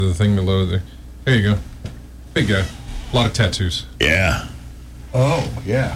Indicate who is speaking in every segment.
Speaker 1: the thing below there. There you go. Big guy. A lot of tattoos.
Speaker 2: Yeah.
Speaker 3: Oh, yeah.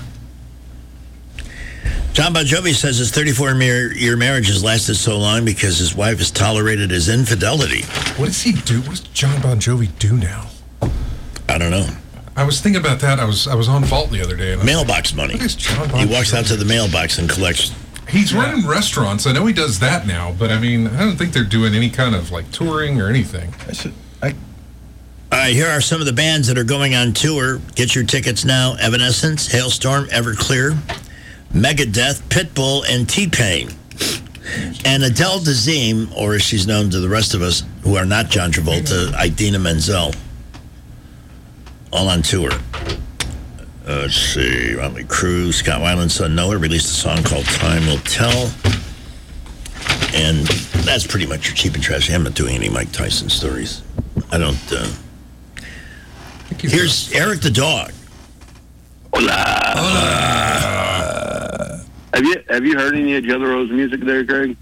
Speaker 2: John Bon Jovi says his 34-year marriage has lasted so long because his wife has tolerated his infidelity.
Speaker 1: What does he do? What does John Bon Jovi do now?
Speaker 2: I don't know.
Speaker 1: I was thinking about that. I was on Vault the other day. And
Speaker 2: Mailbox money.
Speaker 1: What is John Bon
Speaker 2: He walks
Speaker 1: Jovi?
Speaker 2: out to the mailbox and collects.
Speaker 1: He's running restaurants. I know he does that now, but I mean, I don't think they're doing any kind of like touring or anything.
Speaker 2: All right, here are some of the bands that are going on tour. Get your tickets now. Evanescence, Hailstorm, Everclear, Megadeth, Pitbull, and T-Pain. And Adele Dazeem, or as she's known to the rest of us who are not John Travolta, Idina Menzel. All on tour. Let's see. Motley Crue, Scott Weiland's son Noah released a song called Time Will Tell. And that's pretty much your cheap and trashy. I'm not doing any Mike Tyson stories. I don't. Here's Eric the Dog.
Speaker 4: Hola. Have you heard any of Jellero's music there, Greg?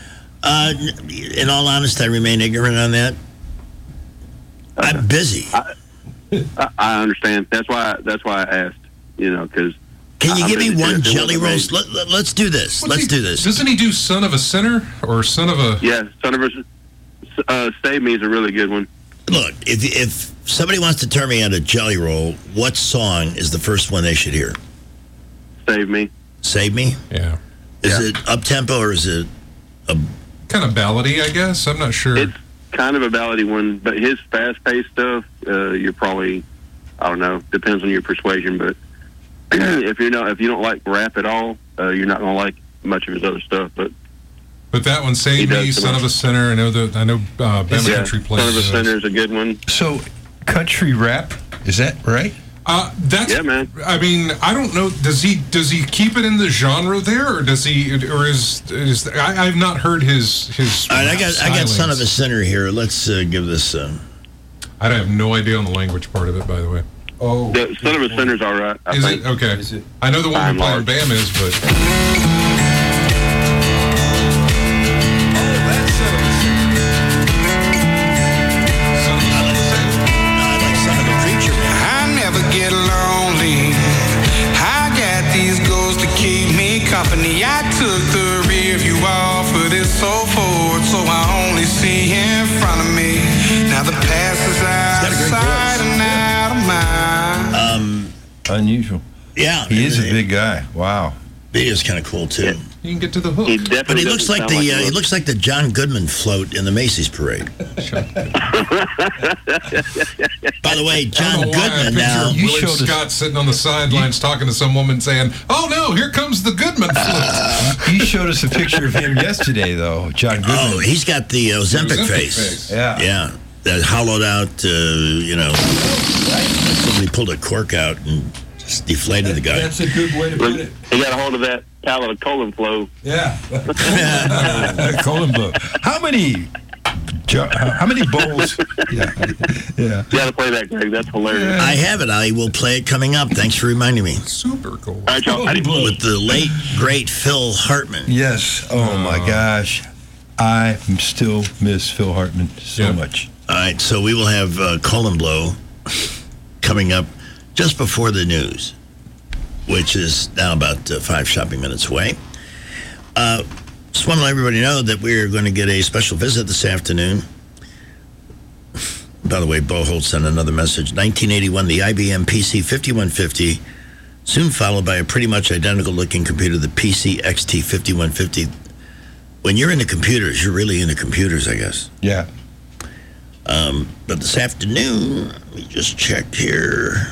Speaker 2: In all honesty, I remain ignorant on that. I'm busy.
Speaker 4: I understand. That's why I asked. You know, because.
Speaker 2: Can you give me one Jelly Rolls? Let's do this. Let's do this.
Speaker 1: Doesn't he do Son of a Sinner or Son of a?
Speaker 4: Yeah, Son of a. Save Me is a really good one.
Speaker 2: Look, if somebody wants to turn me on a Jelly Roll, what song is the first one they should hear?
Speaker 4: Save Me.
Speaker 2: Save Me?
Speaker 1: Yeah.
Speaker 2: Is it up-tempo or is it a...
Speaker 1: kind of ballady, I guess? I'm not sure.
Speaker 4: It's kind of a ballady one, but his fast-paced stuff, you're probably, I don't know, depends on your persuasion, but if you don't like rap at all, you're not going to like much of his other stuff, but
Speaker 1: that one, Save Me, Son of a Sinner. I know Bama Country plays.
Speaker 4: Son of a Sinner is a good one.
Speaker 3: So, country rap, is that right?
Speaker 1: That's,
Speaker 4: yeah, man.
Speaker 1: I mean, I don't know. Does he keep it in the genre there, or does he, or is I've not heard his.
Speaker 2: All right, I got Son of a Sinner here. Let's give this.
Speaker 1: I have no idea on the language part of it, by the way.
Speaker 3: Oh,
Speaker 4: the Son of a Sinner's all right. I think.
Speaker 1: It okay?
Speaker 3: Is it?
Speaker 1: I know the one we play on Bam is, but.
Speaker 5: Company. I took the rear view off of this so forward, so I only see in front of me. Now the past is outside and out of mind.
Speaker 3: Unusual.
Speaker 2: Yeah,
Speaker 3: he is a big guy. Wow,
Speaker 2: he is kind of cool too.
Speaker 4: Yeah.
Speaker 1: You can get to the hook.
Speaker 2: But he looks like he looks like the John Goodman float in the Macy's parade. By the way, John Goodman now.
Speaker 1: Willie Scott sitting on the sidelines talking to some woman saying, "Oh no, here comes the Goodman float."
Speaker 3: You showed us a picture of him yesterday, though, John Goodman.
Speaker 2: Oh, he's got the Ozempic face.
Speaker 3: Yeah,
Speaker 2: that hollowed out. Somebody pulled a cork out and just deflated the guy.
Speaker 3: That's a good way to put it.
Speaker 4: He got a hold of that pallet of colon flow.
Speaker 3: Yeah, colon flow. How many bowls? Yeah.
Speaker 4: You got to play that, Greg. That's hilarious.
Speaker 2: I have it. I will play it coming up. Thanks for reminding me.
Speaker 1: Super cool.
Speaker 4: All right, y'all.
Speaker 2: With the late, great Phil Hartman.
Speaker 3: Yes. Oh, my gosh. I still miss Phil Hartman so much.
Speaker 2: All right, so we will have Colin Blow coming up just before the news, which is now about 5 shopping minutes away. Just want to let everybody know that we're going to get a special visit this afternoon. By the way, Bo Holt sent another message. 1981, the IBM PC 5150, soon followed by a pretty much identical looking computer, the PC XT 5150. When you're into computers, you're really into computers, I guess.
Speaker 3: Yeah.
Speaker 2: But this afternoon, let me just check here.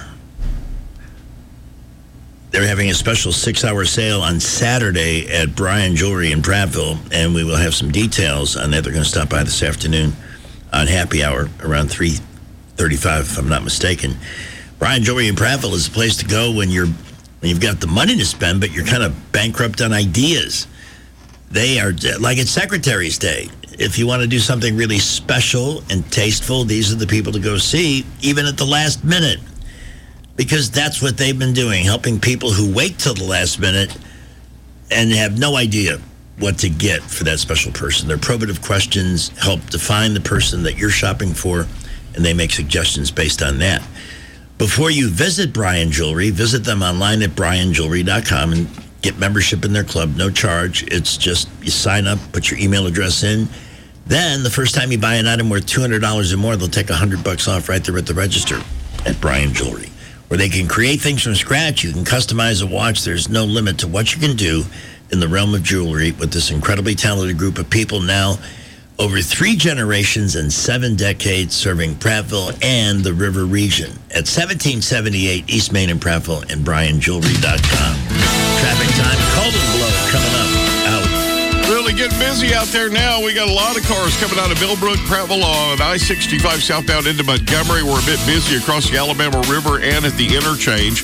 Speaker 2: They're having a special 6-hour sale on Saturday at Bryan Jewelry in Prattville, and we will have some details on that. They're going to stop by this afternoon on happy hour around 3:35, if I'm not mistaken. Bryan Jewelry in Prattville is the place to go when you've got the money to spend, but you're kind of bankrupt on ideas. They are like it's Secretary's Day. If you want to do something really special and tasteful, these are the people to go see, even at the last minute. Because that's what they've been doing, helping people who wait till the last minute and have no idea what to get for that special person. Their probative questions help define the person that you're shopping for, and they make suggestions based on that. Before you visit Bryan Jewelry, visit them online at bryanjewelry.com and get membership in their club, no charge. It's just you sign up, put your email address in. Then the first time you buy an item worth $200 or more, they'll take $100 off right there at the register at Bryan Jewelry, where they can create things from scratch. You can customize a watch. There's no limit to what you can do in the realm of jewelry with this incredibly talented group of people now over 3 generations and 7 decades serving Prattville and the River region at 1778 East Main in Prattville and bryanjewelry.com. Traffic time, Colin Blow coming up. Out.
Speaker 6: Really getting busy out there now. We got a lot of cars coming out of Millbrook, Prattville on I-65 southbound into Montgomery. We're a bit busy across the Alabama River and at the interchange.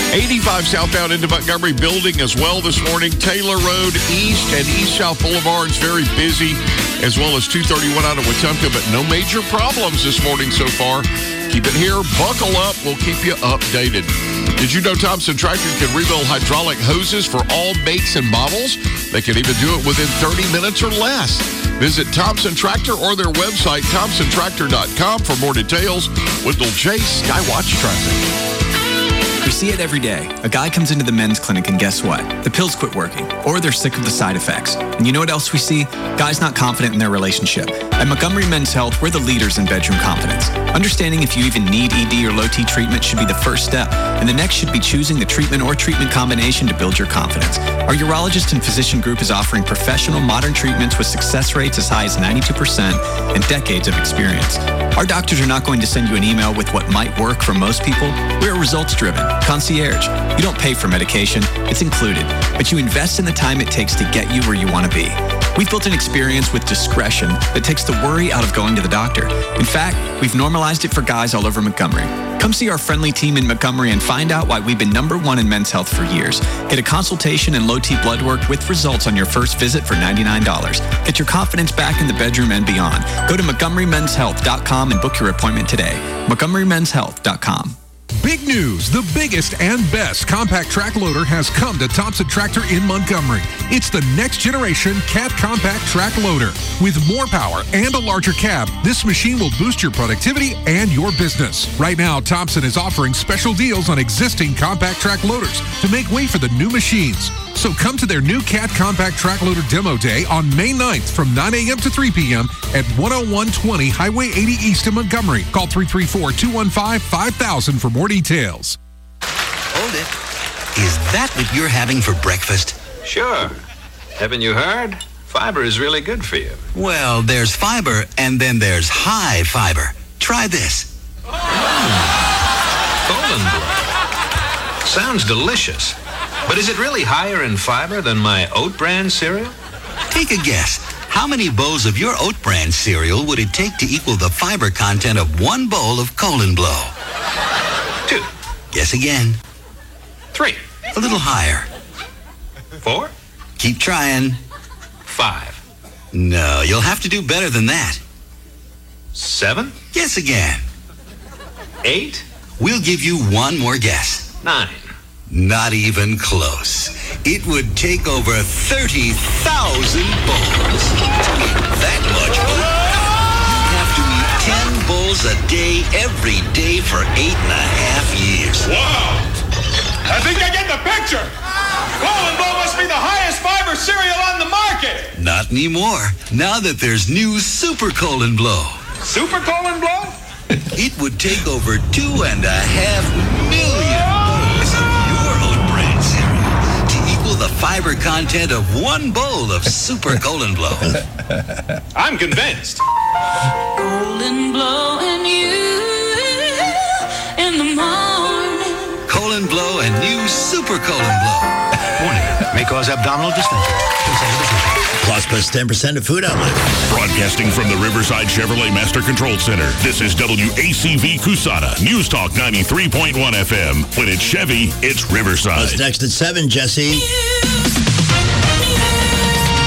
Speaker 6: 85 southbound into Montgomery building as well this morning. Taylor Road East and East-South Boulevards very busy, as well as 231 out of Wetumpka, but no major problems this morning so far. Keep it here. Buckle up. We'll keep you updated. Did you know Thompson Tractor can rebuild hydraulic hoses for all makes and models? They can even do it within 30 minutes or less. Visit Thompson Tractor or their website, thompsontractor.com, for more details. Wendell Chase, Skywatch Traffic.
Speaker 7: We see it every day. A guy comes into the men's clinic and guess what? The pills quit working, or they're sick of the side effects. And you know what else we see? Guys not confident in their relationship. At Montgomery Men's Health, we're the leaders in bedroom confidence. Understanding if you even need ED or low T treatment should be the first step, and the next should be choosing the treatment or treatment combination to build your confidence. Our urologist and physician group is offering professional modern treatments with success rates as high as 92% and decades of experience. Our doctors are not going to send you an email with what might work for most people. We're results-driven. Concierge. You don't pay for medication. It's included. But you invest in the time it takes to get you where you want to be. We've built an experience with discretion that takes the worry out of going to the doctor. In fact, we've normalized it for guys all over Montgomery. Come see our friendly team in Montgomery and find out why we've been #1 in men's health for years. Get a consultation and low T blood work with results on your first visit for $99. Get your confidence back in the bedroom and beyond. Go to MontgomeryMen'sHealth.com and book your appointment today. MontgomeryMen'sHealth.com.
Speaker 1: Big news. The biggest and best compact track loader has come to Thompson Tractor in Montgomery. It's the next generation Cat Compact Track Loader. With more power and a larger cab, this machine will boost your productivity and your business. Right now, Thompson is offering special deals on existing compact track loaders to make way for the new machines. So come to their new Cat Compact Track Loader Demo Day on May 9th from 9 a.m. to 3 p.m. at 10120 Highway 80 East in Montgomery. Call 334-215-5000 for more details.
Speaker 8: Hold it. Is that what you're having for breakfast?
Speaker 9: Sure. Haven't you heard? Fiber is really good for you.
Speaker 8: Well, there's fiber, and then there's high fiber. Try this.
Speaker 9: Colin Blow. Sounds delicious. But is it really higher in fiber than my oat bran cereal?
Speaker 8: Take a guess. How many bowls of your oat bran cereal would it take to equal the fiber content of 1 bowl of Colin Blow?
Speaker 9: 2.
Speaker 8: Guess again.
Speaker 9: 3.
Speaker 8: A little higher.
Speaker 9: 4.
Speaker 8: Keep trying.
Speaker 9: 5.
Speaker 8: No, you'll have to do better than that.
Speaker 9: 7.
Speaker 8: Guess again.
Speaker 9: 8.
Speaker 8: We'll give you one more guess.
Speaker 9: 9.
Speaker 8: Not even close. It would take over 30,000 bowls to eat that much oat. You'd have to eat 10 bowls a day every day for 8.5 years.
Speaker 10: Wow! I think I get the picture! Colin Blow must be the highest fiber cereal on the market!
Speaker 8: Not anymore. Now that there's new Super Colin Blow.
Speaker 10: Super Colin Blow?
Speaker 8: It would take over 2.5 million bowls of your oat bran cereal to equal the fiber content of 1 bowl of Super Colin Blow.
Speaker 10: I'm convinced.
Speaker 11: Colin Blow and you in the morning.
Speaker 8: Colin Blow and new Super Colin Blow.
Speaker 9: Warning, may cause abdominal distension.
Speaker 2: Plus 10% of food outlet.
Speaker 12: Broadcasting from the Riverside Chevrolet Master Control Center, this is WACV Cusana, News Talk 93.1 FM. When it's Chevy, it's Riverside.
Speaker 2: What's next at 7, Jesse?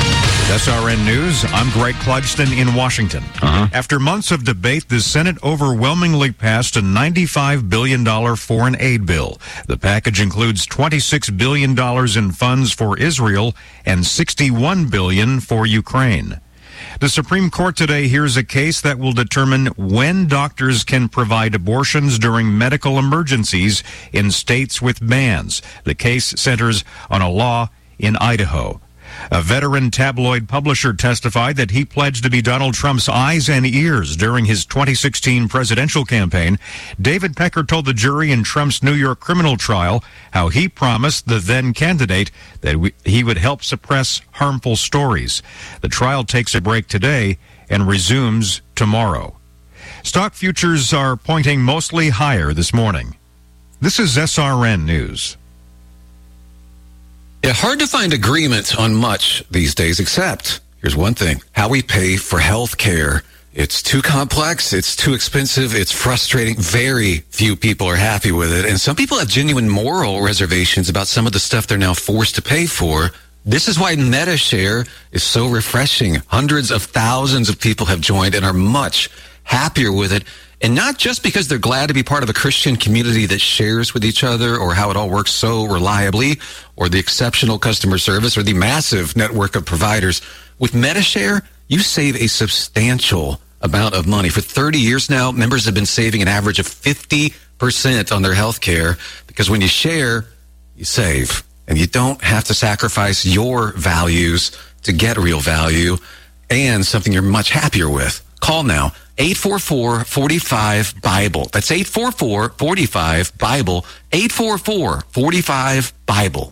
Speaker 13: SRN News, I'm Greg Clugston in Washington. After months of debate, the Senate overwhelmingly passed a $95 billion foreign aid bill. The package includes $26 billion in funds for Israel and $61 billion for Ukraine. The Supreme Court today hears a case that will determine when doctors can provide abortions during medical emergencies in states with bans. The case centers on a law in Idaho. A veteran tabloid publisher testified that he pledged to be Donald Trump's eyes and ears during his 2016 presidential campaign. David Pecker told the jury in Trump's New York criminal trial how he promised the then candidate that he would help suppress harmful stories. The trial takes a break today and resumes tomorrow. Stock futures are pointing mostly higher this morning. This is SRN News.
Speaker 14: Yeah, hard to find agreement on much these days, except, here's one thing, how we pay for health care. It's too complex, it's too expensive, it's frustrating. Very few people are happy with it, and some people have genuine moral reservations about some of the stuff they're now forced to pay for. This is why MediShare is so refreshing. Hundreds of thousands of people have joined and are much happier with it. And not just because they're glad to be part of a Christian community that shares with each other or how it all works so reliably or the exceptional customer service or the massive network of providers. With MediShare, you save a substantial amount of money. For 30 years now, members have been saving an average of 50% on their health care because when you share, you save. And you don't have to sacrifice your values to get real value and something you're much happier with. Call now. 844-45-BIBLE. That's 844-45-BIBLE. 844-45-BIBLE.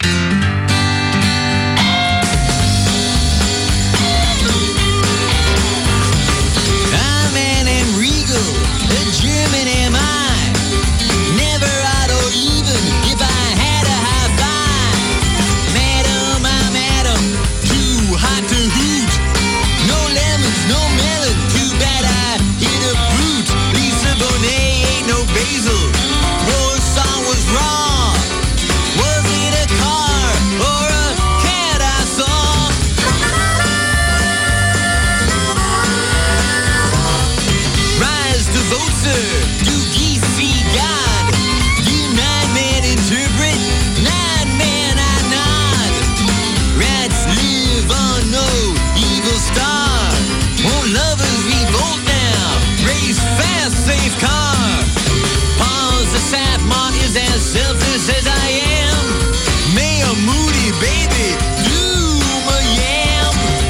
Speaker 15: I'm an Regal, a German am I. Never odd or even if I had a high five. Madam, I'm Adam, too hot to hoot. No lemons, no melon, too bad I hit a brute. Lisa Bonet ain't no basil. Warsaw was raw. Was it a car or a cat I saw? Rise to vote, sir. Do geese see God? Do 9-man interpret? 9-man I nod. Rats live on no evil star. Won't lovers revolt now? Race fast, safe car. Pause the Saffmont is as selfish as I am. May a moody baby do my yam.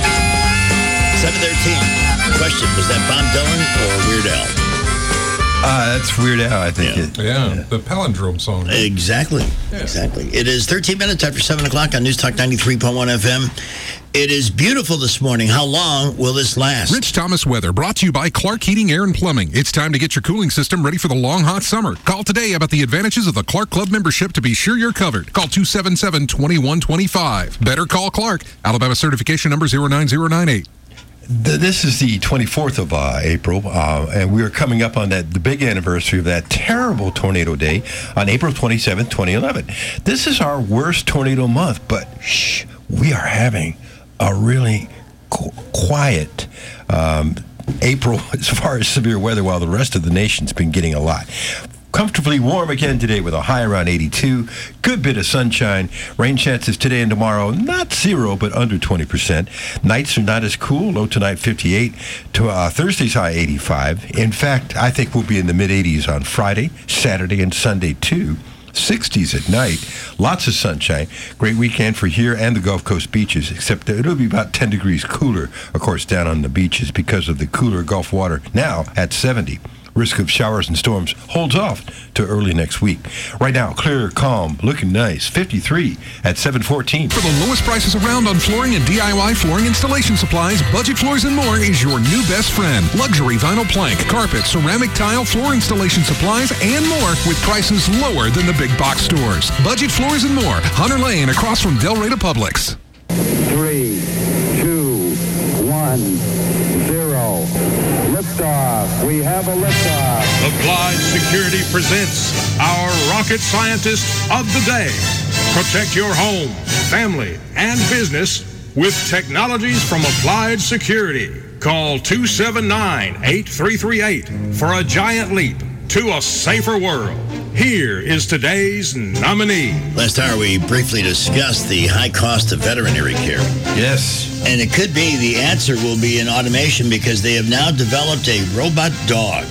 Speaker 2: 7:13. Question, was that Bob Dylan or Weird Al?
Speaker 3: That's Weird Al, I think.
Speaker 16: The palindrome song.
Speaker 2: Exactly. It is 13 minutes after 7 o'clock on News Talk 93.1 FM. It is beautiful this morning. How long will this last?
Speaker 1: Rich Thomas weather brought to you by Clark Heating, Air and Plumbing. It's time to get your cooling system ready for the long, hot summer. Call today about the advantages of the Clark Club membership to be sure you're covered. Call 277-2125. Better call Clark. Alabama certification number 09098.
Speaker 3: This is the 24th of April, and we are coming up on the big anniversary of that terrible tornado day on April 27th, 2011. This is our worst tornado month, but we are having a really quiet April as far as severe weather, while the rest of the nation's been getting a lot. Comfortably warm again today with a high around 82. Good bit of sunshine. Rain chances today and tomorrow, not 0, but under 20%. Nights are not as cool. Low tonight 58. To Thursday's high 85. In fact, I think we'll be in the mid-80s on Friday, Saturday, and Sunday too. 60s at night. Lots of sunshine. Great weekend for here and the Gulf Coast beaches, except that it'll be about 10 degrees cooler, of course, down on the beaches because of the cooler Gulf water now at 70. Risk of showers and storms holds off to early next week. Right now, clear, calm, looking nice. 53 at 714.
Speaker 1: For the lowest prices around on flooring and DIY flooring installation supplies, Budget Floors and More is your new best friend. Luxury vinyl plank, carpet, ceramic tile, floor installation supplies, and more with prices lower than the big box stores. Budget Floors and More, Hunter Lane, across from Del Rey Publix.
Speaker 17: 3, 2, 1, 0. Liftoff. We have a liftoff.
Speaker 18: Applied Security presents our rocket scientist of the day. Protect your home, family, and business with technologies from Applied Security. Call 279-8338 for a giant leap to a safer world. Here is today's nominee.
Speaker 2: Last hour, we briefly discussed the high cost of veterinary care.
Speaker 3: Yes.
Speaker 2: And it could be the answer will be in automation because they have now developed a robot dog.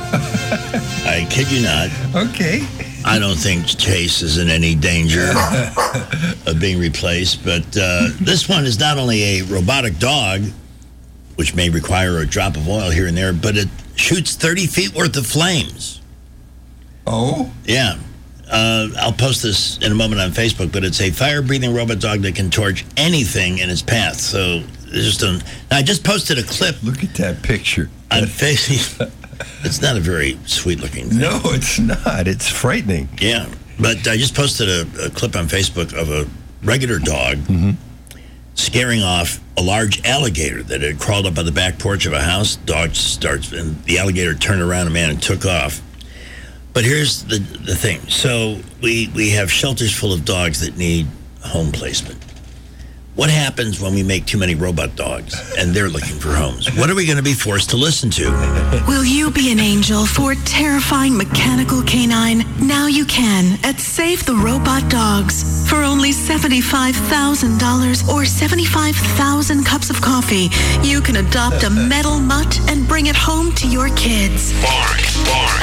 Speaker 2: I kid you not.
Speaker 3: Okay.
Speaker 2: I don't think Chase is in any danger of being replaced, but this one is not only a robotic dog, which may require a drop of oil here and there, but it shoots 30 feet worth of flames.
Speaker 3: Oh?
Speaker 2: Yeah. I'll post this in a moment on Facebook, but it's a fire-breathing robot dog that can torch anything in its path. So I just posted a clip.
Speaker 3: Look at that picture.
Speaker 2: On Facebook. It's not a very sweet-looking thing.
Speaker 3: No, it's not. It's frightening.
Speaker 2: Yeah. But I just posted a clip on Facebook of a regular dog scaring off a large alligator that had crawled up on the back porch of a house. Dog starts, and the alligator turned around and took off. But here's the thing. So we have shelters full of dogs that need home placement. What happens when we make too many robot dogs and they're looking for homes? What are we going to be forced to listen to?
Speaker 19: Will you be an angel for terrifying mechanical canine? Now you can at Save the Robot Dogs. For only $75,000 or 75,000 cups of coffee, you can adopt a metal mutt and bring it home to your kids.
Speaker 8: Bark, bark.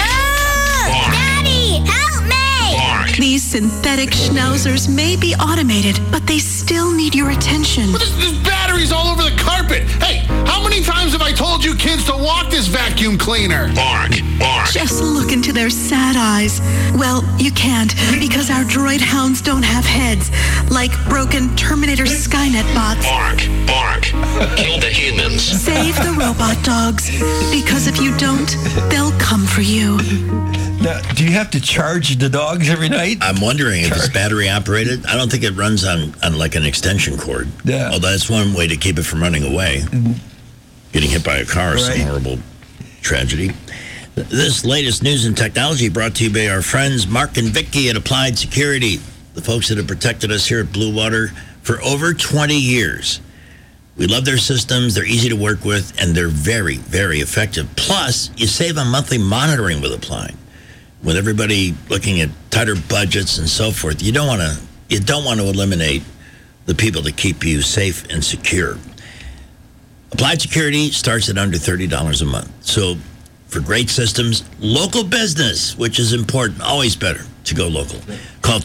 Speaker 19: Daddy, help me!
Speaker 8: Bark.
Speaker 19: These synthetic schnauzers may be automated, but they still need your attention.
Speaker 10: But there's batteries all over the carpet. Hey, how many times have I told you kids to walk this vacuum cleaner?
Speaker 8: Bark, bark.
Speaker 19: Just look into their sad eyes. Well, you can't, because our droid hounds don't have heads, like broken Terminator Skynet bots.
Speaker 8: Bark, bark. Kill the humans.
Speaker 19: Save the robot dogs, because if you don't, they'll come for you.
Speaker 3: Now, do you have to charge the dogs every night?
Speaker 2: I'm wondering if it's battery operated. I don't think it runs on like an extension cord.
Speaker 3: Yeah.
Speaker 2: Although that's one way to keep it from running away. Getting hit by a car or some horrible tragedy. This latest news and technology brought to you by our friends Mark and Vicky at Applied Security, the folks that have protected us here at Blue Water for over 20 years. We love their systems. They're easy to work with, and they're very, very effective. Plus, you save on monthly monitoring with Applied. With everybody looking at tighter budgets and so forth, you don't want to eliminate the people that keep you safe and secure. Applied Security starts at under $30 a month. So for great systems, local business, which is important, always better to go local. Call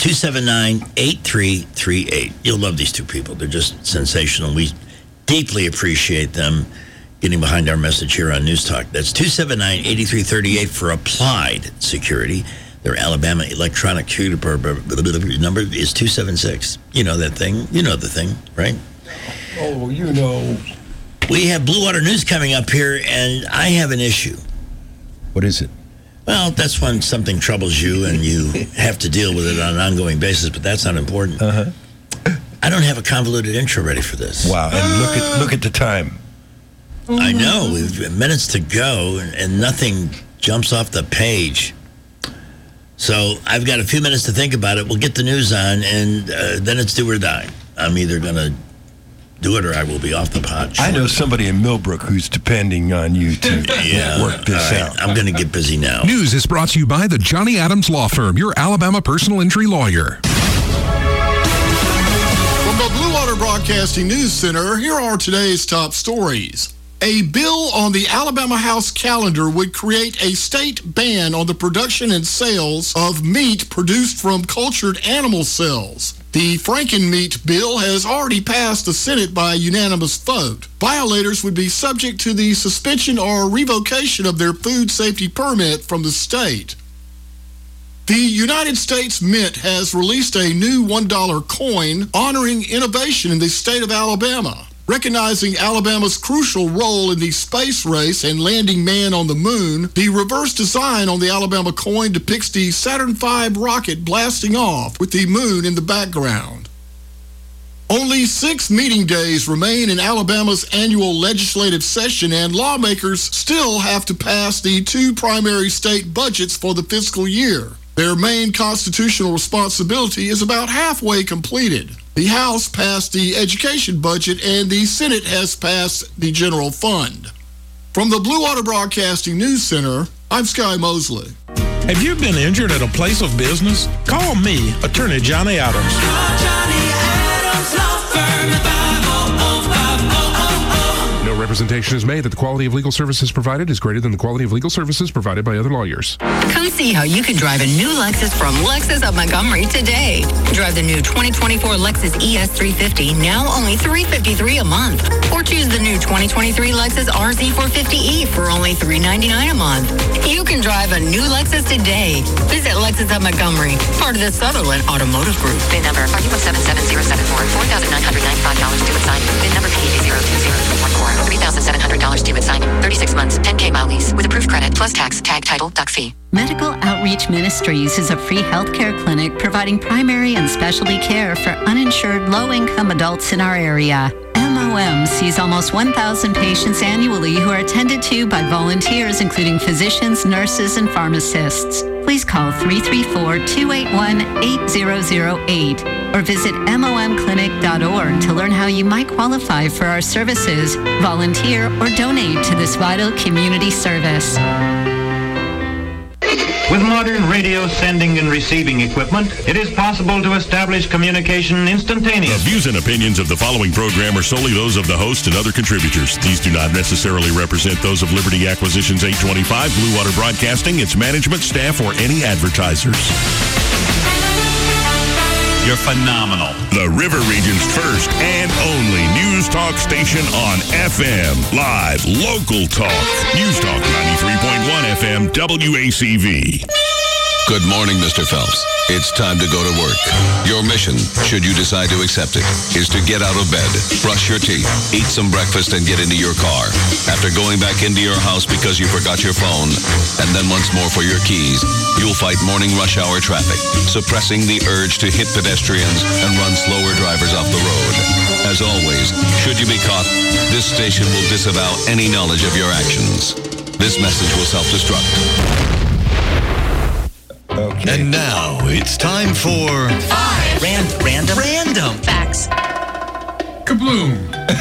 Speaker 2: 279-8338. You'll love these two people. They're just sensational. We deeply appreciate them getting behind our message here on News Talk. That's 279-8338 for Applied Security. Their Alabama Electronic Security number is 276. You know that thing. You know the thing, right?
Speaker 3: Oh, you know.
Speaker 2: We have Blue Water News coming up here, and I have an issue.
Speaker 3: What is it?
Speaker 2: Well, that's when something troubles you and you have to deal with it on an ongoing basis, but that's not important. I don't have a convoluted intro ready for this.
Speaker 3: Wow, and look at the time.
Speaker 2: I know. We've got minutes to go, and nothing jumps off the page. So I've got a few minutes to think about it. We'll get the news on, and then it's do or die. I'm either going to do it or I will be off the pot.
Speaker 3: I know somebody in Millbrook who's depending on you to work this out.
Speaker 2: I'm going to get busy now.
Speaker 1: News is brought to you by the Johnny Adams Law Firm, your Alabama personal injury lawyer.
Speaker 20: From the Blue Water Broadcasting News Center, here are today's top stories. A bill on the Alabama House calendar would create a state ban on the production and sales of meat produced from cultured animal cells. The Frankenmeat bill has already passed the Senate by a unanimous vote. Violators would be subject to the suspension or revocation of their food safety permit from the state. The United States Mint has released a new $1 coin honoring innovation in the state of Alabama. Recognizing Alabama's crucial role in the space race and landing man on the moon, the reverse design on the Alabama coin depicts the Saturn V rocket blasting off with the moon in the background. Only 6 meeting days remain in Alabama's annual legislative session, and lawmakers still have to pass the 2 primary state budgets for the fiscal year. Their main constitutional responsibility is about halfway completed. The House passed the education budget and the Senate has passed the general fund. From the Blue Water Broadcasting News Center, I'm Sky Mosley.
Speaker 18: Have you been injured at a place of business? Call me, Attorney Johnny Adams.
Speaker 1: No representation is made that the quality of legal services provided is greater than the quality of legal services provided by other lawyers.
Speaker 21: Come see how you can drive a new Lexus from Lexus of Montgomery today. Drive the new 2024 Lexus ES350, now only $353 a month. Or choose the new 2023 Lexus RZ450E for only $399 a month. You can drive a new Lexus today. Visit Lexus of Montgomery, part of the Sutherland Automotive Group.
Speaker 22: VIN number RU177074, $4,995 due at signing. VIN number PG02014, $3,700 due at signing. 36 months, 10K mile lease with approved credit plus tax, tag, title, doc fee.
Speaker 23: Medical Outreach Ministries is a free healthcare clinic providing primary and specialty care for uninsured low-income adults in our area. MOM sees almost 1,000 patients annually who are attended to by volunteers, including physicians, nurses, and pharmacists. Please call 334-281-8008 or visit momclinic.org to learn how you might qualify for our services, volunteer, or donate to this vital community service.
Speaker 24: With modern radio sending and receiving equipment, it is possible to establish communication instantaneously.
Speaker 12: The views and opinions of the following program are solely those of the host and other contributors. These do not necessarily represent those of Liberty Acquisitions 825, Blue Water Broadcasting, its management, staff, or any advertisers.
Speaker 13: You're phenomenal.
Speaker 12: The River Region's first and only news talk station on FM. Live, local talk. News Talk 93.1 FM WACV.
Speaker 25: Good morning, Mr. Phelps. It's time to go to work. Your mission, should you decide to accept it, is to get out of bed, brush your teeth, eat some breakfast, and get into your car. After going back into your house because you forgot your phone, and then once more for your keys, you'll fight morning rush hour traffic, suppressing the urge to hit pedestrians and run slower drivers off the road. As always, should you be caught, this station will disavow any knowledge of your actions. This message will self-destruct.
Speaker 8: Okay. And now it's time for
Speaker 22: 5 random facts.
Speaker 16: Kabloom.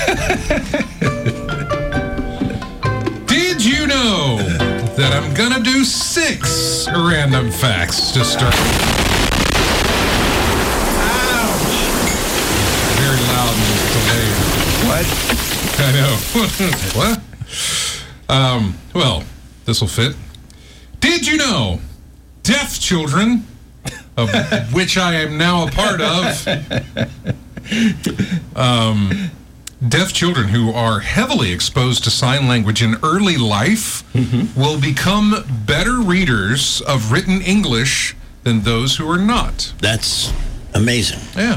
Speaker 16: Did you know that I'm gonna do 6 random facts to start? Ouch! Very loud and delayed. What? I know. What? Well, this will fit. Did you know deaf children, of which I am now a part of, deaf children who are heavily exposed to sign language in early life will become better readers of written English than those who are not.
Speaker 2: That's amazing.
Speaker 16: Yeah.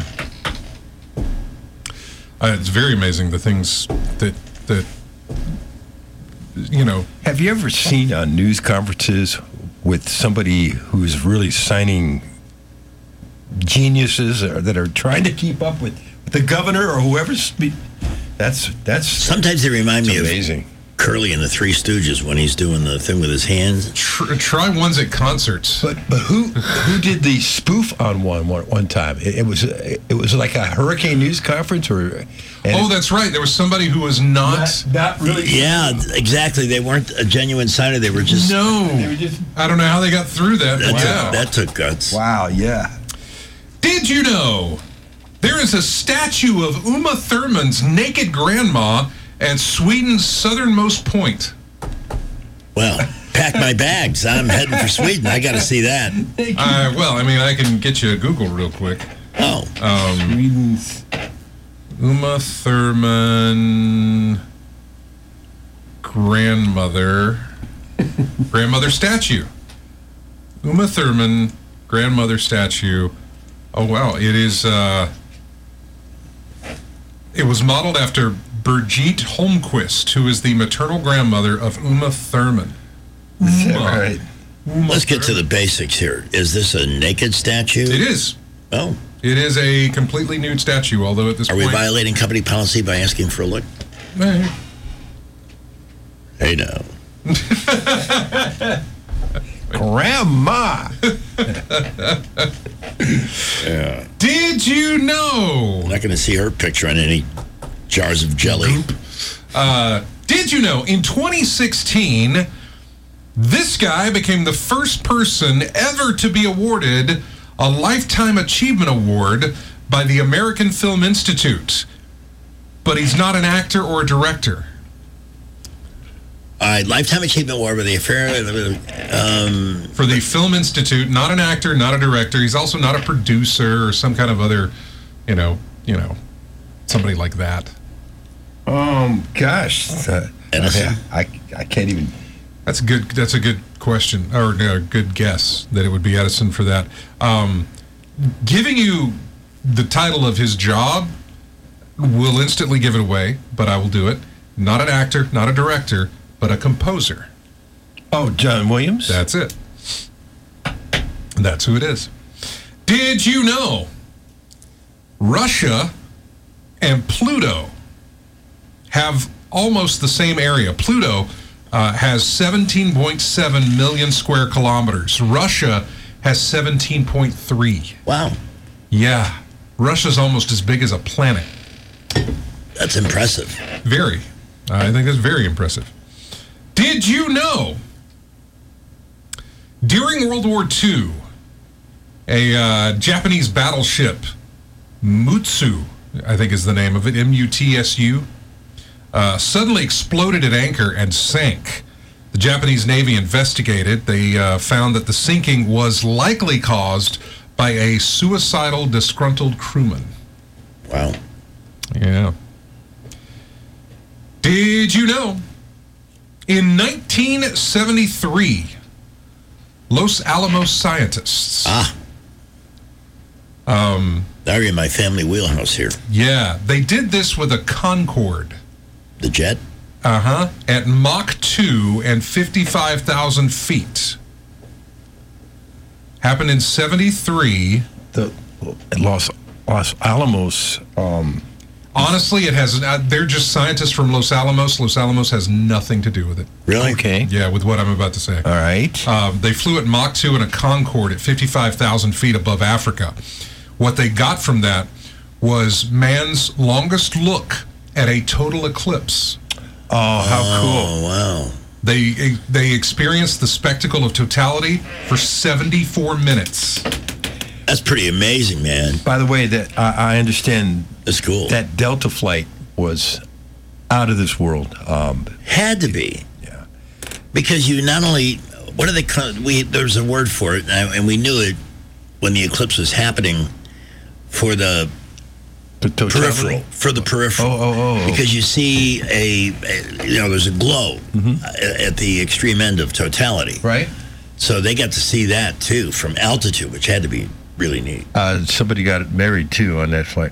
Speaker 16: It's very amazing, the things that you know.
Speaker 3: Have you ever seen news conferences with somebody who's really signing geniuses that are trying to keep up with the governor or whoever's that's
Speaker 2: sometimes they remind me
Speaker 3: amazing.
Speaker 2: Of Curly in the Three Stooges when he's doing the thing with his hands.
Speaker 16: Try ones at concerts.
Speaker 3: But who did the spoof on one time? It was like a hurricane news conference
Speaker 16: that's right. There was somebody who was not
Speaker 2: really. Yeah, exactly. They weren't a genuine signer. They were just
Speaker 16: I don't know how they got through that.
Speaker 2: That took guts.
Speaker 3: Wow. Yeah.
Speaker 16: Did you know there is a statue of Uma Thurman's naked grandma at Sweden's southernmost point?
Speaker 2: Well, pack my bags. I'm heading for Sweden. I got to see that.
Speaker 16: I can get you a Google real quick.
Speaker 2: Oh.
Speaker 16: Sweden's Uma Thurman grandmother statue. Uma Thurman grandmother statue. Oh, wow. It is, it was modeled after Birgitte Holmquist, who is the maternal grandmother of Uma Thurman.
Speaker 3: Right.
Speaker 2: Let's get to the basics here. Is this a naked statue?
Speaker 16: It is.
Speaker 2: Oh.
Speaker 16: It is a completely nude statue, although at this point...
Speaker 2: Are we violating company policy by asking for a look? Hey, now.
Speaker 3: Grandma!
Speaker 2: Yeah.
Speaker 16: Did you know?
Speaker 2: I'm not going to see her picture on any jars of jelly.
Speaker 16: Did you know in 2016, this guy became the first person ever to be awarded a Lifetime Achievement Award by the American Film Institute? But he's not an actor or a director.
Speaker 2: Lifetime Achievement Award with the affair
Speaker 16: for the Film Institute, not an actor, not a director. He's also not a producer or some kind of other, you know, somebody like that.
Speaker 3: Gosh, I can't even.
Speaker 16: That's good. That's a good question, or a good guess that it would be Edison for that. Giving you the title of his job will instantly give it away, but I will do it. Not an actor, not a director, but a composer.
Speaker 3: Oh, John Williams?
Speaker 16: That's it. That's who it is. Did you know Russia and Pluto have almost the same area? Pluto has 17.7 million square kilometers. Russia has 17.3.
Speaker 2: Wow.
Speaker 16: Yeah. Russia's almost as big as a planet.
Speaker 2: That's impressive.
Speaker 16: Very. I think that's very impressive. Did you know during World War II, a Japanese battleship, Mutsu, I think is the name of it, M-U-T-S-U, suddenly exploded at anchor and sank. The Japanese Navy investigated. They found that the sinking was likely caused by a suicidal, disgruntled crewman.
Speaker 2: Wow.
Speaker 16: Yeah. Did you know in 1973, Los Alamos scientists...
Speaker 2: They're in my family wheelhouse here.
Speaker 16: Yeah, they did this with a Concorde.
Speaker 2: The jet?
Speaker 16: Uh-huh. At Mach 2 and 55,000 feet. Happened in 73.
Speaker 3: The Los Alamos...
Speaker 16: Honestly, it has. They're just scientists from Los Alamos. Los Alamos has nothing to do with it.
Speaker 2: Really?
Speaker 3: Okay.
Speaker 16: Yeah, with what I'm about to say.
Speaker 3: All right.
Speaker 16: They flew at Mach 2 in a Concorde at 55,000 feet above Africa. What they got from that was man's longest look at a total eclipse.
Speaker 3: Oh, how cool.
Speaker 2: Wow.
Speaker 16: They experienced the spectacle of totality for 74 minutes.
Speaker 2: That's pretty amazing, man.
Speaker 3: By the way, that I understand.
Speaker 2: That's cool.
Speaker 3: That Delta flight was out of this world.
Speaker 2: Had to be.
Speaker 3: Yeah.
Speaker 2: Because you not only, what do they call it? There's a word for it, and we knew it when the eclipse was happening for the peripheral. For the peripheral.
Speaker 3: Oh.
Speaker 2: Because you see there's a glow at the extreme end of totality.
Speaker 3: Right.
Speaker 2: So they got to see that, too, from altitude, which had to be really neat.
Speaker 3: Somebody got married, too, on that flight.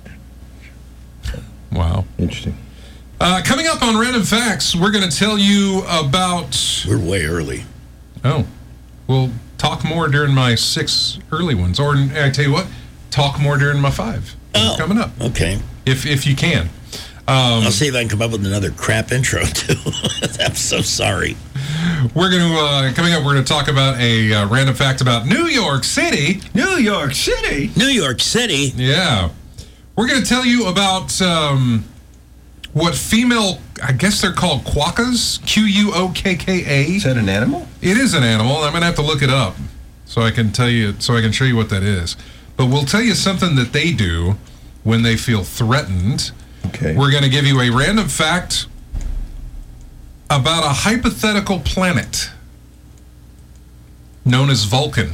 Speaker 16: Wow.
Speaker 3: Interesting.
Speaker 16: Coming up on Random Facts, we're going to tell you about...
Speaker 2: We're way early.
Speaker 16: Oh. We'll talk more during my 6 early ones. Or, I tell you what, talk more during my 5.
Speaker 2: Oh.
Speaker 16: Coming up.
Speaker 2: Okay.
Speaker 16: If you can.
Speaker 2: I'll see if I can come up with another crap intro, too. I'm so sorry.
Speaker 16: We're going to, coming up, we're going to talk about a random fact about New York City.
Speaker 3: New York City?
Speaker 2: New York City?
Speaker 16: Yeah. We're going to tell you about what female, I guess they're called quokkas, Quokka.
Speaker 3: Is that an animal?
Speaker 16: It is an animal. I'm going to have to look it up so I can tell you, so I can show you what that is. But we'll tell you something that they do when they feel threatened.
Speaker 3: Okay.
Speaker 16: We're going to give you a random fact about a hypothetical planet known as Vulcan.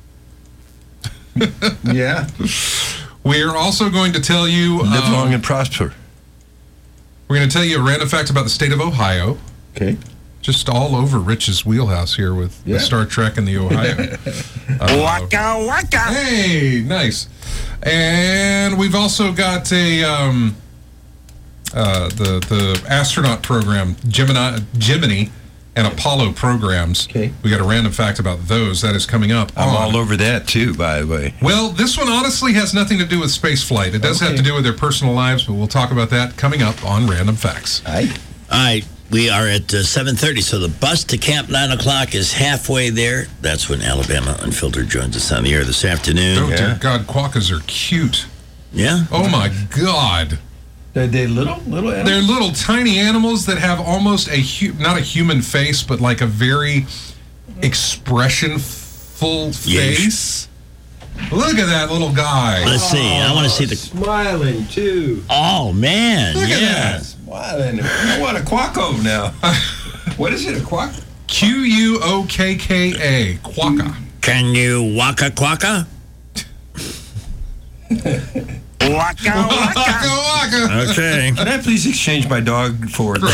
Speaker 3: Yeah.
Speaker 16: We're also going to tell you...
Speaker 3: Live long and prosper.
Speaker 16: We're going to tell you a random fact about the state of Ohio.
Speaker 3: Okay.
Speaker 16: Just all over Rich's wheelhouse here with the Star Trek and the Ohio.
Speaker 2: Waka waka.
Speaker 16: Hey, nice. And we've also got a... the astronaut program, Gemini and Apollo programs.
Speaker 3: Okay.
Speaker 16: We got a random fact about those. That is coming up.
Speaker 3: I'm all over that, too, by the way.
Speaker 16: Well, this one honestly has nothing to do with space flight. It does have to do with their personal lives, but we'll talk about that coming up on Random Facts.
Speaker 3: All right.
Speaker 2: We are at 7:30, so the bus to Camp 9 o'clock is halfway there. That's when Alabama Unfiltered joins us on the air this afternoon.
Speaker 16: Oh, dear God, quokkas are cute.
Speaker 2: Yeah?
Speaker 16: Oh, my God.
Speaker 3: They're little animals?
Speaker 16: They're little tiny animals that have almost not a human face, but like a very expressionful face. Look at that little guy.
Speaker 2: Let's see. I want to see the...
Speaker 3: Smiling, too.
Speaker 2: Oh, man.
Speaker 16: Look at that.
Speaker 3: Smiling. I want a quacko now. What is it, a quack?
Speaker 16: Quokka. Quokka.
Speaker 2: Can you waka quacka?
Speaker 3: Waka,
Speaker 16: waka.
Speaker 2: Okay.
Speaker 3: Can I please exchange my dog for
Speaker 16: Oh,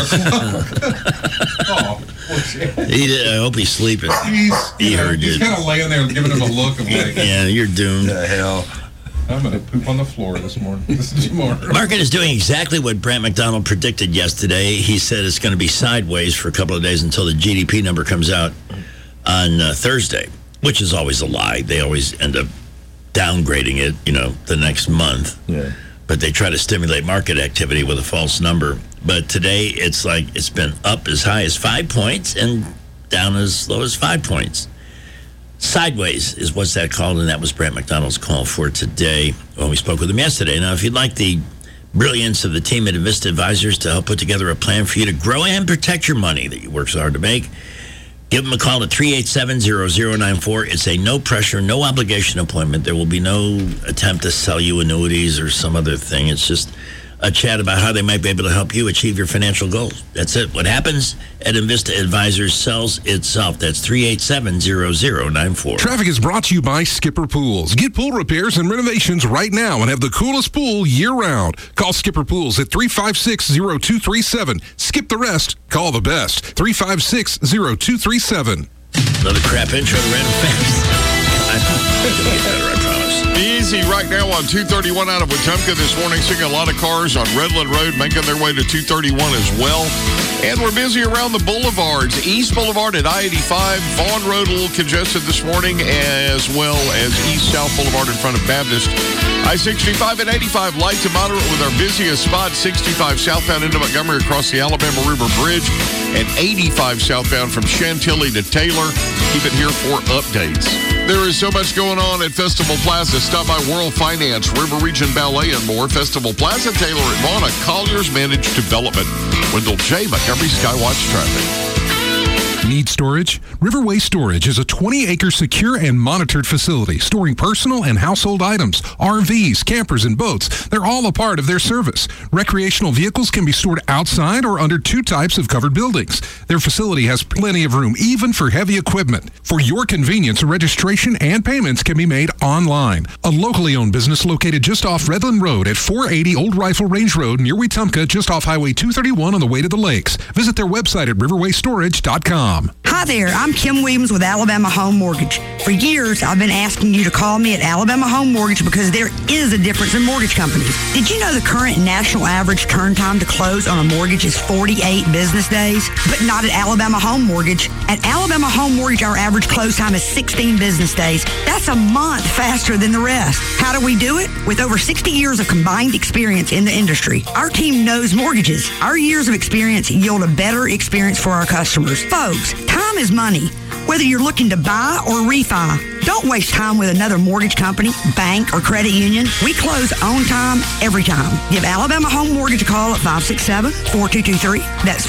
Speaker 2: I hope he's sleeping.
Speaker 16: He's
Speaker 2: heard
Speaker 16: he's
Speaker 2: it.
Speaker 16: kind of laying there giving him a look of like,
Speaker 2: Yeah, you're doomed.
Speaker 3: the hell?
Speaker 16: I'm going to poop on the floor this morning.
Speaker 2: Market is doing exactly what Brant McDonald predicted yesterday. He said it's going to be sideways for a couple of days until the GDP number comes out on Thursday, which is always a lie. They always end up downgrading it, the next month.
Speaker 3: Yeah.
Speaker 2: But they try to stimulate market activity with a false number. But today, it's like it's been up as high as 5 points and down as low as 5 points. Sideways is what's that called, and that was Brant McDonald's call for today when we spoke with him yesterday. Now, if you'd like the brilliance of the team at Invista Advisors to help put together a plan for you to grow and protect your money that you work so hard to make, give them a call at 387-0094. It's a no-pressure, no-obligation appointment. There will be no attempt to sell you annuities or some other thing. It's just a chat about how they might be able to help you achieve your financial goals. That's it. What happens at Invista Advisors sells itself. That's 387-0094.
Speaker 1: Traffic is brought to you by Skipper Pools. Get pool repairs and renovations right now and have the coolest pool year-round. Call Skipper Pools at 356-0237. Skip the rest. Call the best. 356-0237.
Speaker 2: Another crap intro to Random Facts. I'm going to get better, I promise.
Speaker 4: Easy right now on 231 out of Wetumpka this morning. Seeing a lot of cars on Redland Road making their way to 231 as well. And we're busy around the boulevards. East Boulevard at I-85. Vaughn Road a little congested this morning, as well as East-South Boulevard in front of Baptist. I-65 and 85 light to moderate with our busiest spot. 65 southbound into Montgomery across the Alabama River Bridge. And 85 southbound from Chantilly to Taylor. Keep it here for updates. There is so much going on at Festival Plaza. Stop by World Finance, River Region Ballet, and more. Festival Plaza, Taylor at Vaughn, a Colliers Managed Development. Wendell J. Montgomery Skywatch Traffic.
Speaker 1: Need storage? Riverway Storage is a 20-acre secure and monitored facility storing personal and household items, RVs, campers, and boats. They're all a part of their service. Recreational vehicles can be stored outside or under 2 types of covered buildings. Their facility has plenty of room, even for heavy equipment. For your convenience, registration and payments can be made online. A locally owned business located just off Redland Road at 480 Old Rifle Range Road near Wetumpka, just off Highway 231 on the way to the lakes. Visit their website at riverwaystorage.com.
Speaker 5: Hi there, I'm Kim Williams with Alabama Home Mortgage. For years, I've been asking you to call me at Alabama Home Mortgage because there is a difference in mortgage companies. Did you know the current national average turn time to close on a mortgage is 48 business days? But not at Alabama Home Mortgage. At Alabama Home Mortgage, our average close time is 16 business days. That's a month faster than the rest. How do we do it? With over 60 years of combined experience in the industry. Our team knows mortgages. Our years of experience yield a better experience for our customers. Folks, time is money. Whether you're looking to buy or refi, don't waste time with another mortgage company, bank, or credit union. We close on time, every time. Give Alabama Home Mortgage a call at 567-4223. That's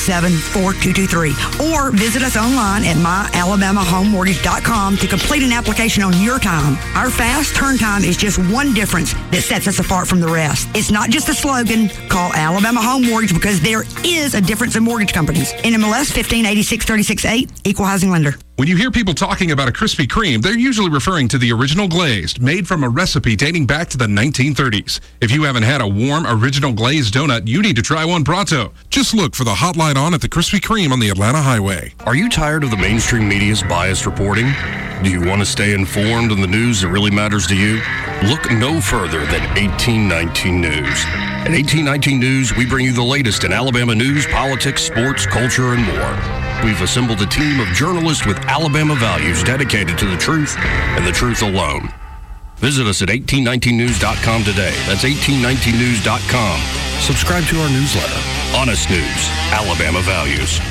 Speaker 5: 567-4223. Or visit us online at myalabamahomemortgage.com to complete an application on your time. Our fast turn time is just one difference that sets us apart from the rest. It's not just a slogan. Call Alabama Home Mortgage because there is a difference in mortgage companies. NMLS 1586-36-8, Equal Housing Lender.
Speaker 1: When you hear people talking about a Krispy Kreme, they're usually referring to the original glazed, made from a recipe dating back to the 1930s. If you haven't had a warm, original glazed donut, you need to try one pronto. Just look for the hot light on at the Krispy Kreme on the Atlanta Highway.
Speaker 6: Are you tired of the mainstream media's biased reporting? Do you want to stay informed on the news that really matters to you? Look no further than 1819 News. At 1819 News, we bring you the latest in Alabama news, politics, sports, culture, and more. We've assembled a team of journalists with Alabama values dedicated to the truth and the truth alone. Visit us at 1819news.com today. That's 1819news.com. Subscribe to our newsletter. Honest news, Alabama values.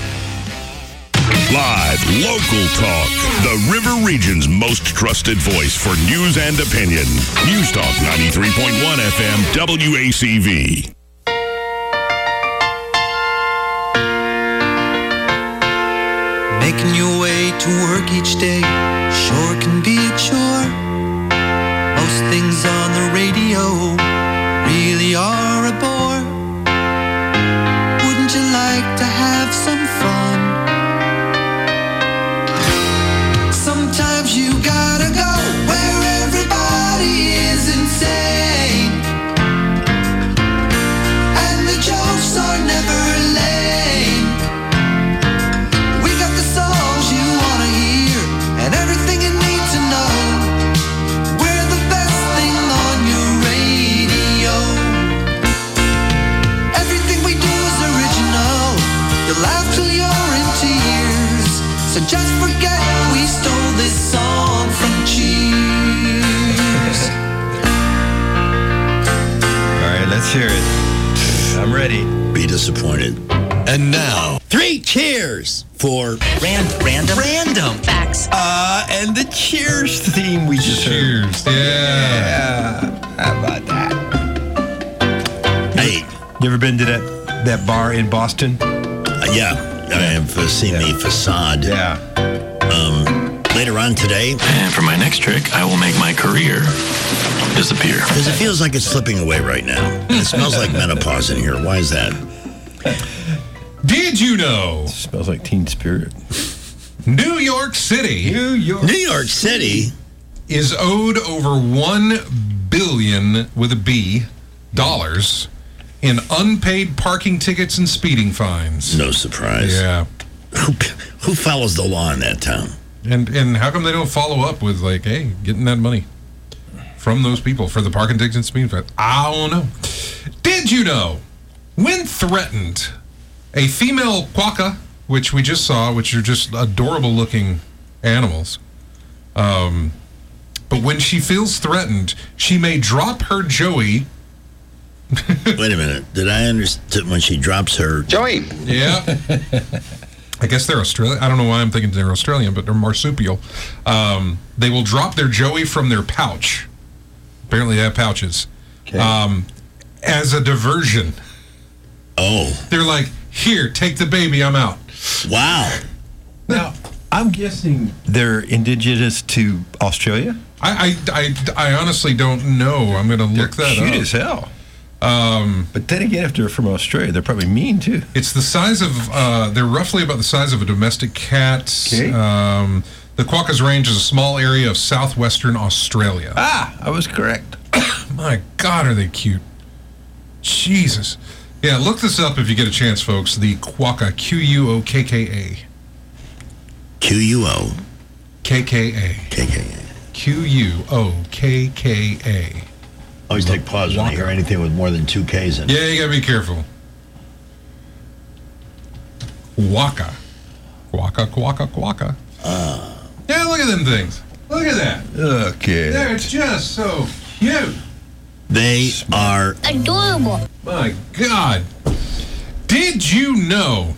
Speaker 12: Live, local talk. The River Region's most trusted voice for news and opinion. News Talk 93.1 FM WACV.
Speaker 7: Making your way to work each day sure can be a chore. Most things on the radio really are a bore. Wouldn't you like to have some fun? Sometimes you gotta go where everybody is insane, and the jokes are never lame. We got the songs you wanna hear and everything you need to know. We're the best thing on your radio. Everything we do is original. You'll laugh till you're in tears. So just forget we stole this song from Cheers.
Speaker 3: All right, let's hear it. I'm ready.
Speaker 2: Be disappointed. And now, 3 cheers for
Speaker 3: Random
Speaker 9: facts.
Speaker 3: And the Cheers theme we just
Speaker 16: Cheers.
Speaker 3: heard.
Speaker 16: Yeah.
Speaker 3: How about that?
Speaker 2: Hey,
Speaker 3: you ever been to that bar in Boston?
Speaker 2: Yeah. I have seen the facade.
Speaker 3: Yeah.
Speaker 2: Later on today.
Speaker 11: And for my next trick, I will make my career disappear.
Speaker 2: Because it feels like it's slipping away right now. And it smells like menopause in here. Why is that?
Speaker 16: Did you know?
Speaker 3: It smells like Teen Spirit.
Speaker 16: New York City.
Speaker 2: New York City
Speaker 16: is owed over $1 billion with a B dollars in unpaid parking tickets and speeding fines.
Speaker 2: No surprise.
Speaker 16: Yeah.
Speaker 2: Who follows the law in that town?
Speaker 16: And how come they don't follow up with, like, hey, getting that money from those people for the parking tickets and speeding fines? I don't know. Did you know, when threatened, a female quokka, which we just saw, which are just adorable-looking animals, but when she feels threatened, she may drop her joey.
Speaker 2: Wait a minute. Did I understand when she drops her
Speaker 11: Joey?
Speaker 16: Yeah. I guess they're Australian. I don't know why I'm thinking they're Australian, but they're marsupial. They will drop their joey from their pouch. Apparently they have pouches.
Speaker 3: Okay.
Speaker 16: As a diversion.
Speaker 2: Oh.
Speaker 16: They're like, here, take the baby, I'm out.
Speaker 2: Wow.
Speaker 3: Now, I'm guessing they're indigenous to Australia?
Speaker 16: I honestly don't know. I'm going to look that
Speaker 3: cute
Speaker 16: up.
Speaker 3: Cute as hell. But then again, if they're from Australia, they're probably mean too.
Speaker 16: It's the size of, they're roughly about the size of a domestic cat.
Speaker 3: Okay.
Speaker 16: The quokka's range is a small area of southwestern Australia.
Speaker 3: I was correct.
Speaker 16: My God, are they cute. Jesus. Yeah, look this up if you get a chance, folks. The quokka, Quokka.
Speaker 2: Quo.
Speaker 16: KKA.
Speaker 2: KKA.
Speaker 16: Quokka.
Speaker 2: Always take pause when I hear anything with more than 2 Ks in it.
Speaker 16: Yeah, you gotta be careful. Quokka. Quokka. Yeah, look at them things. Look at that.
Speaker 3: Okay.
Speaker 16: They're just so cute.
Speaker 2: They are
Speaker 9: adorable.
Speaker 16: My God. Did you know?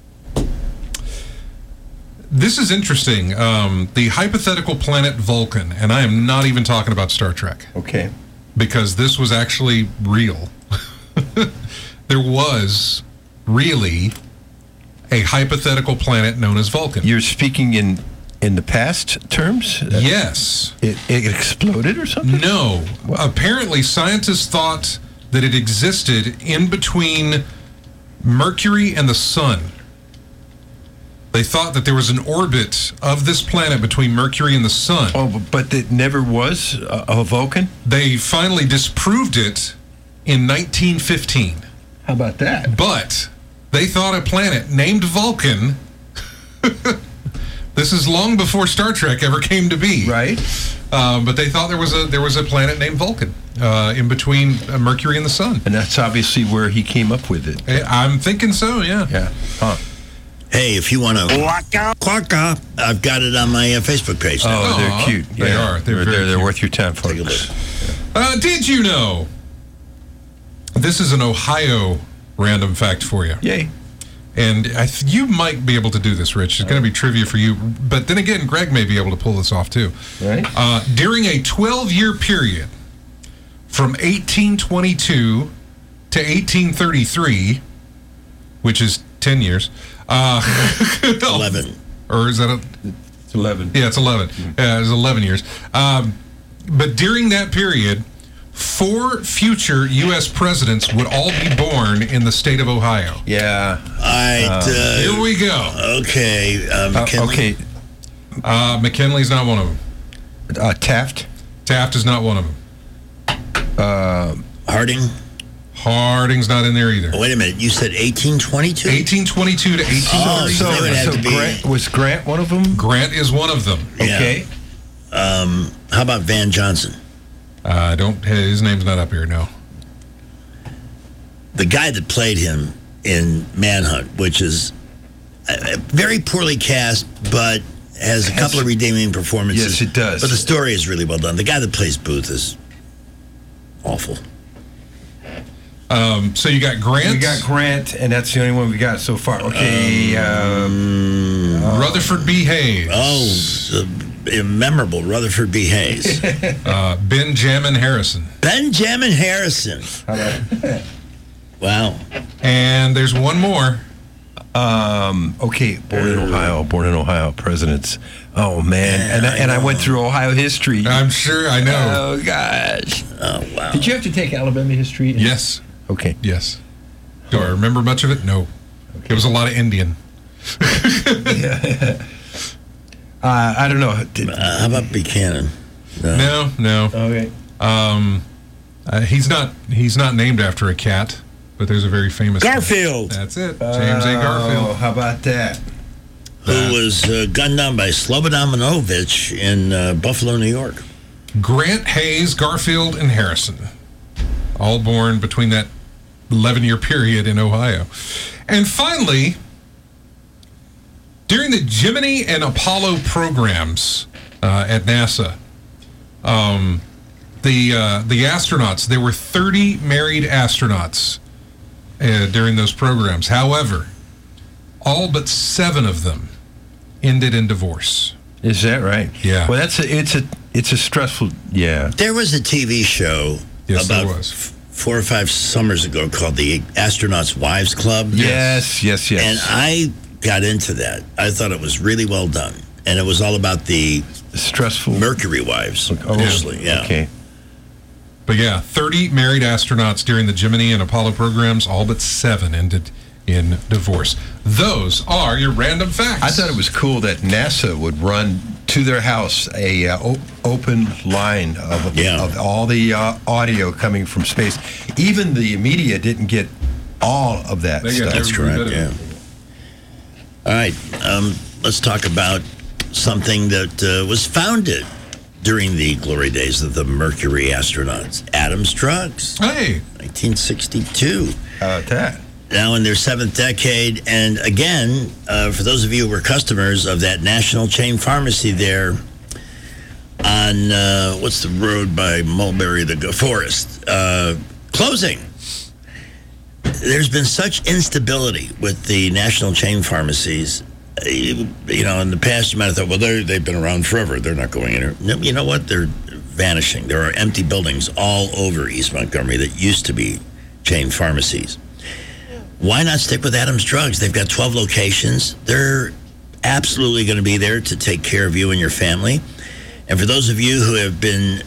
Speaker 16: This is interesting. The hypothetical planet Vulcan, and I am not even talking about Star Trek.
Speaker 3: Okay.
Speaker 16: Because this was actually real. There was really a hypothetical planet known as Vulcan.
Speaker 3: You're speaking in the past terms?
Speaker 16: Yes.
Speaker 3: It exploded or something?
Speaker 16: No. Apparently, scientists thought that it existed in between Mercury and the Sun. They thought that there was an orbit of this planet between Mercury and the Sun.
Speaker 3: Oh, but it never was a Vulcan?
Speaker 16: They finally disproved it in 1915.
Speaker 3: How about that?
Speaker 16: But they thought a planet named Vulcan. This is long before Star Trek ever came to be.
Speaker 3: Right.
Speaker 16: But they thought there was a planet named Vulcan in between Mercury and the Sun.
Speaker 3: And that's obviously where he came up with it.
Speaker 16: I'm thinking so, yeah.
Speaker 3: Yeah. Huh.
Speaker 2: Hey, if you want to quokka, I've got it on my Facebook page now.
Speaker 3: Oh, they're cute.
Speaker 16: They
Speaker 3: Yeah.
Speaker 16: are. They're
Speaker 3: worth your time, folks.
Speaker 16: Did you know? This is an Ohio random fact for you.
Speaker 3: Yay.
Speaker 16: And you might be able to do this, Rich. It's going to be trivia for you. But then again, Greg may be able to pull this off, too.
Speaker 3: Right.
Speaker 16: During a 12-year period from 1822 to 1833, which is 10 years.
Speaker 2: 11.
Speaker 16: Or is that
Speaker 3: It's 11.
Speaker 16: Yeah, it's 11. It's 11 years. But during that period, 4 future U.S. presidents would all be born in the state of Ohio.
Speaker 3: Yeah.
Speaker 16: Here we go.
Speaker 2: Okay. McKinley.
Speaker 3: Okay.
Speaker 16: McKinley's not one of them.
Speaker 3: Taft?
Speaker 16: Taft is not one of them.
Speaker 2: Harding?
Speaker 16: Harding's not in there either.
Speaker 2: Oh, wait a minute. You said 1822?
Speaker 16: 1822 to 1833.
Speaker 3: Was Grant one of them?
Speaker 16: Grant is one of them.
Speaker 3: Okay.
Speaker 2: How about Van Johnson?
Speaker 16: His name's not up here, no.
Speaker 2: The guy that played him in Manhunt, which is very poorly cast, but has a couple of redeeming performances.
Speaker 3: Yes, it does.
Speaker 2: But the story is really well done. The guy that plays Booth is awful.
Speaker 16: So you got Grant?
Speaker 3: We got Grant, and that's the only one we got so far. Okay.
Speaker 16: Rutherford B. Hayes.
Speaker 2: Oh, the memorable Rutherford B. Hayes.
Speaker 16: Benjamin Harrison.
Speaker 2: Benjamin Harrison. Wow.
Speaker 16: And there's one more.
Speaker 3: Okay, born in Ohio, presidents. Oh, man. And I went through Ohio history.
Speaker 16: I'm sure I know.
Speaker 3: Oh, gosh.
Speaker 2: Oh, wow.
Speaker 3: Did you have to take Alabama history?
Speaker 16: Yes.
Speaker 3: Okay.
Speaker 16: Yes. Do I remember much of it? No. Okay. It was a lot of Indian.
Speaker 3: I don't know.
Speaker 2: How about Buchanan?
Speaker 16: No.
Speaker 3: Okay.
Speaker 16: He's not named after a cat, but there's a very famous
Speaker 2: Garfield.
Speaker 16: That's it. James A. Garfield.
Speaker 3: Oh, how about that?
Speaker 2: Who was gunned down by Slobodan Milosevic in Buffalo, New York.
Speaker 16: Grant, Hayes, Garfield, and Harrison. All born between that 11-year period in Ohio. And finally, during the Gemini and Apollo programs at NASA, the astronauts, there were 30 married astronauts during those programs. However, all but 7 of them ended in divorce.
Speaker 3: Is that right?
Speaker 16: Yeah.
Speaker 3: Well, it's a stressful. Yeah.
Speaker 2: There was a TV show about 4 or 5 summers ago called the Astronauts Wives Club.
Speaker 3: Yes.
Speaker 2: And I got into that. I thought it was really well done, and it was all about the
Speaker 3: stressful
Speaker 2: Mercury wives, mostly. Yeah.
Speaker 3: Okay.
Speaker 16: But yeah, 30 married astronauts during the Gemini and Apollo programs, all but 7 ended in divorce. Those are your random facts.
Speaker 3: I thought it was cool that NASA would run to their house a open line of all the audio coming from space. Even the media didn't get all of that stuff.
Speaker 2: That's correct, yeah. All right, let's talk about something that was founded during the glory days of the Mercury astronauts. Adams Drugs.
Speaker 16: Hey.
Speaker 2: 1962.
Speaker 3: How about that?
Speaker 2: Now in their 7th decade. And again, for those of you who were customers of that national chain pharmacy there on, what's the road by Mulberry, the Forest, closing. There's been such instability with the national chain pharmacies. You know, in the past, you might have thought, well, they've been around forever. They're not going in. No, you know what? They're vanishing. There are empty buildings all over East Montgomery that used to be chain pharmacies. Why not stick with Adams Drugs? They've got 12 locations. They're absolutely going to be there to take care of you and your family. And for those of you who have been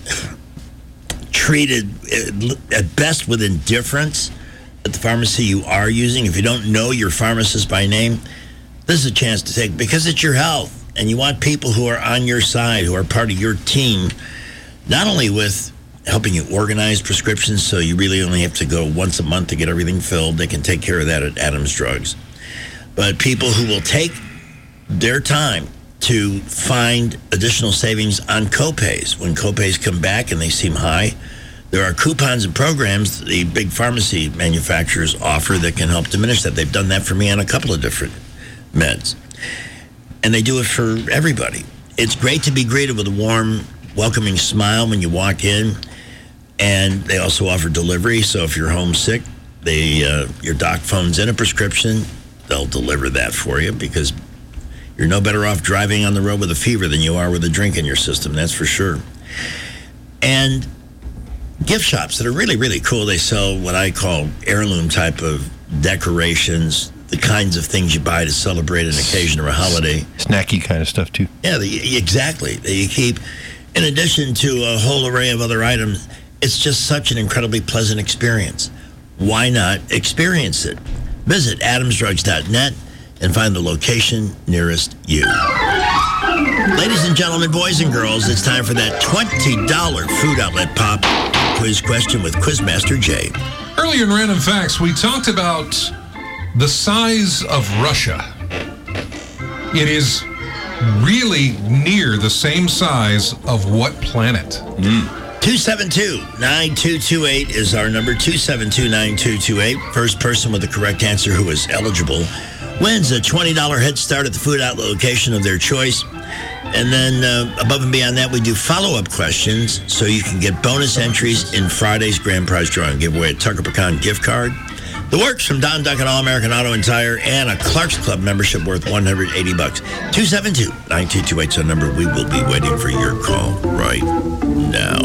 Speaker 2: treated at best with indifference at the pharmacy you are using, if you don't know your pharmacist by name, this is a chance to take, because it's your health, and you want people who are on your side, who are part of your team, not only with helping you organize prescriptions, so you really only have to go once a month to get everything filled. They can take care of that at Adams Drugs. But people who will take their time to find additional savings on copays. When copays come back and they seem high, there are coupons and programs the big pharmacy manufacturers offer that can help diminish that. They've done that for me on a couple of different meds. And they do it for everybody. It's great to be greeted with a warm, welcoming smile when you walk in. And they also offer delivery, so if you're homesick, Your doc phones in a prescription, they'll deliver that for you because you're no better off driving on the road with a fever than you are with a drink in your system, that's for sure. And gift shops that are really, really cool. They sell what I call heirloom type of decorations, the kinds of things you buy to celebrate an occasion or a holiday.
Speaker 3: Snacky kind of stuff, too.
Speaker 2: Yeah, exactly. That you keep, in addition to a whole array of other items, it's just such an incredibly pleasant experience. Why not experience it? Visit adamsdrugs.net and find the location nearest you. Ladies and gentlemen, boys and girls, it's time for that $20 food outlet pop quiz question with Quizmaster Jay.
Speaker 16: Earlier in Random Facts, we talked about the size of Russia. It is really near the same size of what planet?
Speaker 2: 272-9228 is our number, 272-9228. First person with the correct answer who is eligible wins a $20 head start at the food outlet location of their choice. And then above and beyond that, we do follow-up questions so you can get bonus entries in Friday's grand prize drawing. Give away a Tucker Pecan gift card, the works from Don Duncan All-American Auto and Tire, and a Clark's Club membership worth $180. 272-9228 is our number. We will be waiting for your call right now.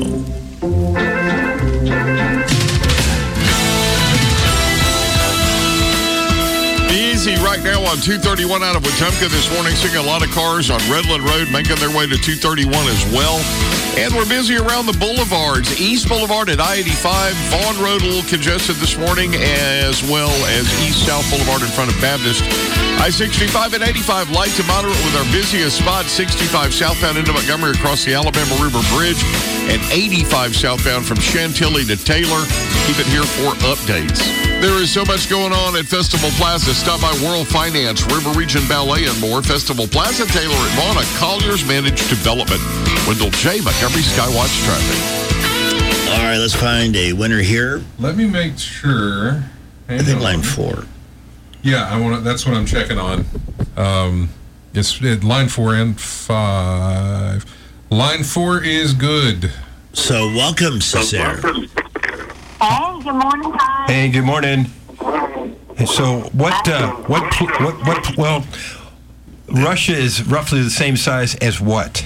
Speaker 4: Easy right now on 231 out of Wetumpka this morning. Seeing a lot of cars on Redland Road making their way to 231 as well. And we're busy around the boulevards. East Boulevard at I-85. Vaughn Road a little congested this morning, as well as East-South Boulevard in front of Baptist. I-65 at 85, light to moderate with our busiest spot, 65 southbound into Montgomery across the Alabama River Bridge, and 85 southbound from Chantilly to Taylor. Keep it here for updates. There is so much going on at Festival Plaza. Stop by World Finance, River Region Ballet, and more. Festival Plaza, Taylor at Vaughn, a Colliers Managed Development. Wendell J. Montgomery Skywatch Traffic.
Speaker 2: All right, let's find a winner here.
Speaker 16: Let me make sure.
Speaker 2: I think line 4.
Speaker 16: Yeah, I want to. That's what I'm checking on. It's line 4 and 5. Line 4 is good.
Speaker 2: So welcome, Cesare.
Speaker 9: Hey, good morning, guys.
Speaker 3: Hey, good morning. So well, Russia is roughly the same size as what?